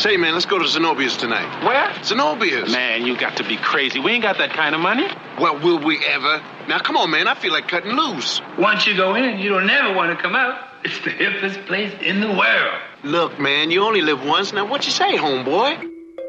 Say, man, let's go to Zenobia's tonight. Where? Zenobia's. Man, you got to be crazy. We ain't got that kind of money. Well, will we ever? Now, come on, man. I feel like cutting loose. Once you go in, you don't never want to come out. It's the hippest place in the world. Look, man, you only live once. Now, what you say, homeboy?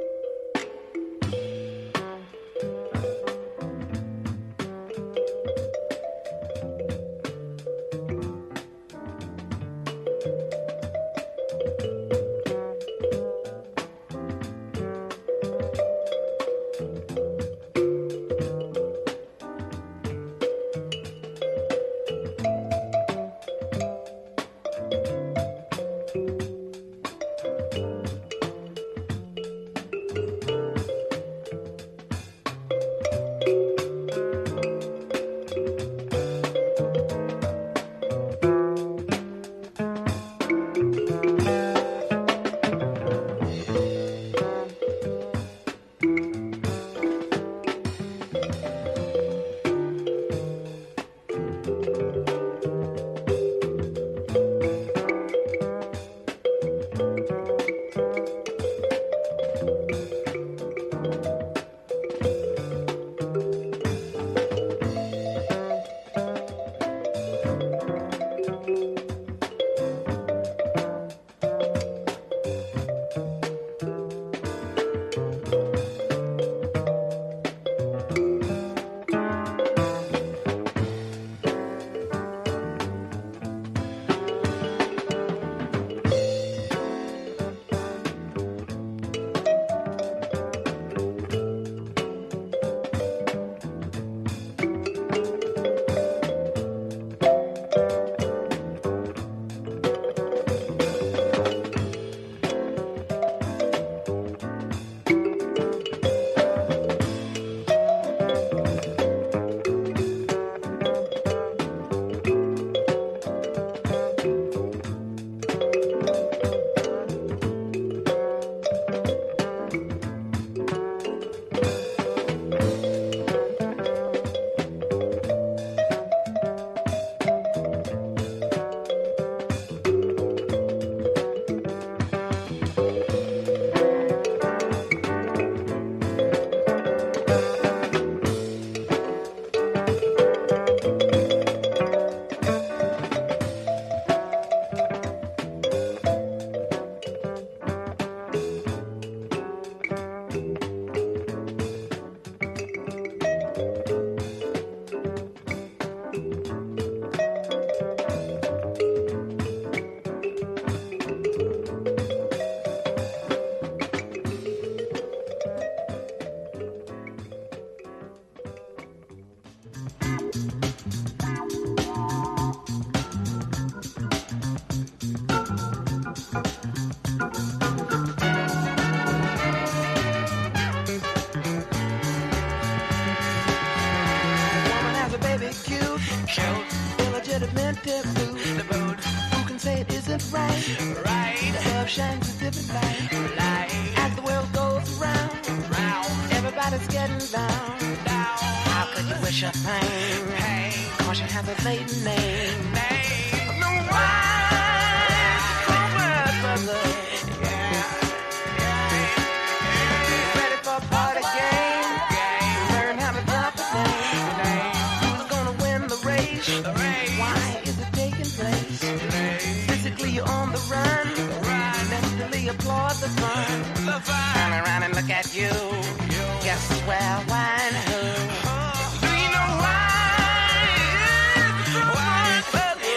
illegitimate taboo. Who can say it isn't right? The love shines a different light. As the world goes round, everybody's getting down. How could you wish her pain? Cause she has a maiden name. No wise brother. Ready for a party game? Learn how to drop the name. Who's gonna win the race? Why is it taking place? Physically you're on the run. Mentally applaud the fun. Turn around and look at you. Guess where, why, and who? Do you know why? Why, brother?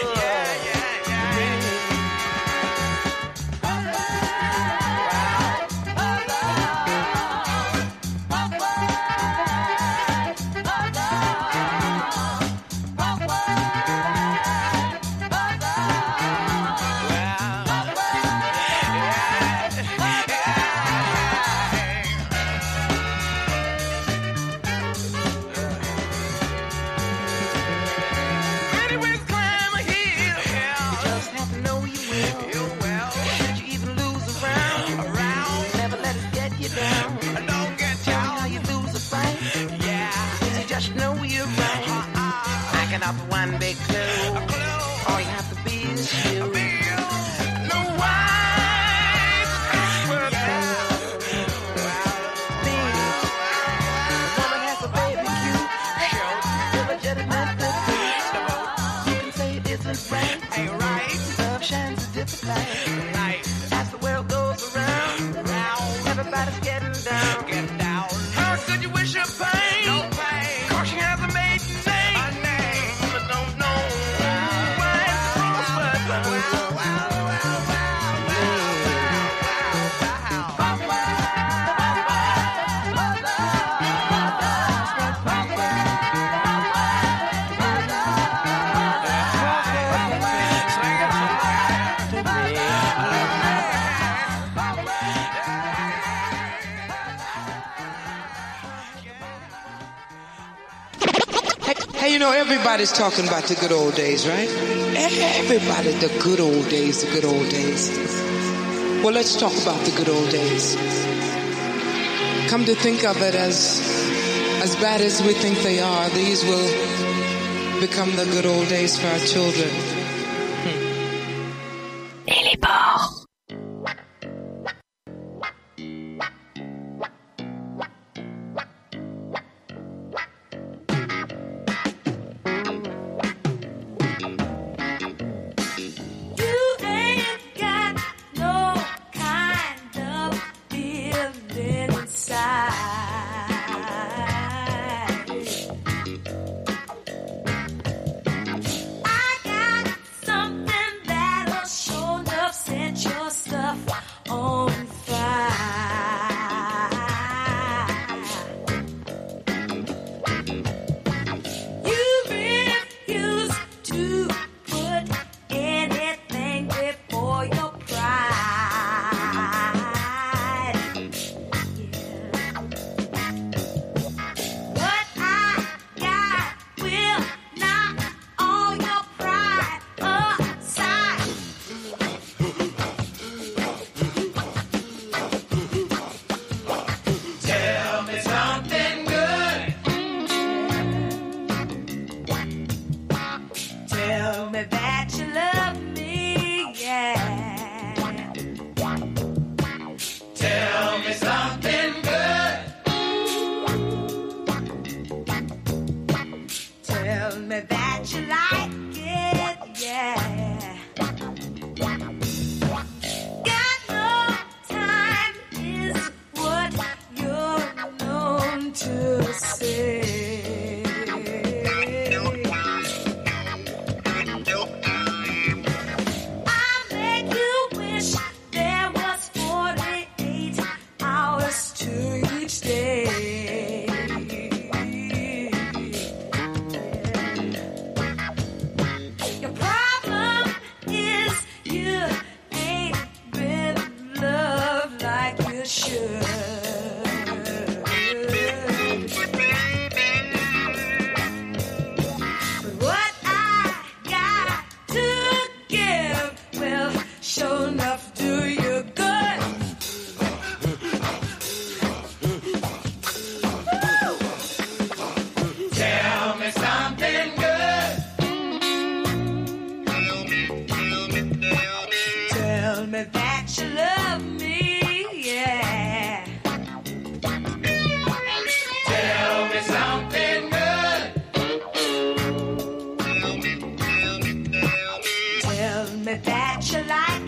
shines a different light. As the world goes around, everybody's getting down. How could you wish her pain? No pain. 'Cause she hasn't made a name. But don't know why it's prospered. Hey, you know, everybody's talking about the good old days, right? Everybody, the good old days, the good old days. Well, let's talk about the good old days. Come to think of it, as bad as we think they are, these will become the good old days for our children. Et les bords. That you like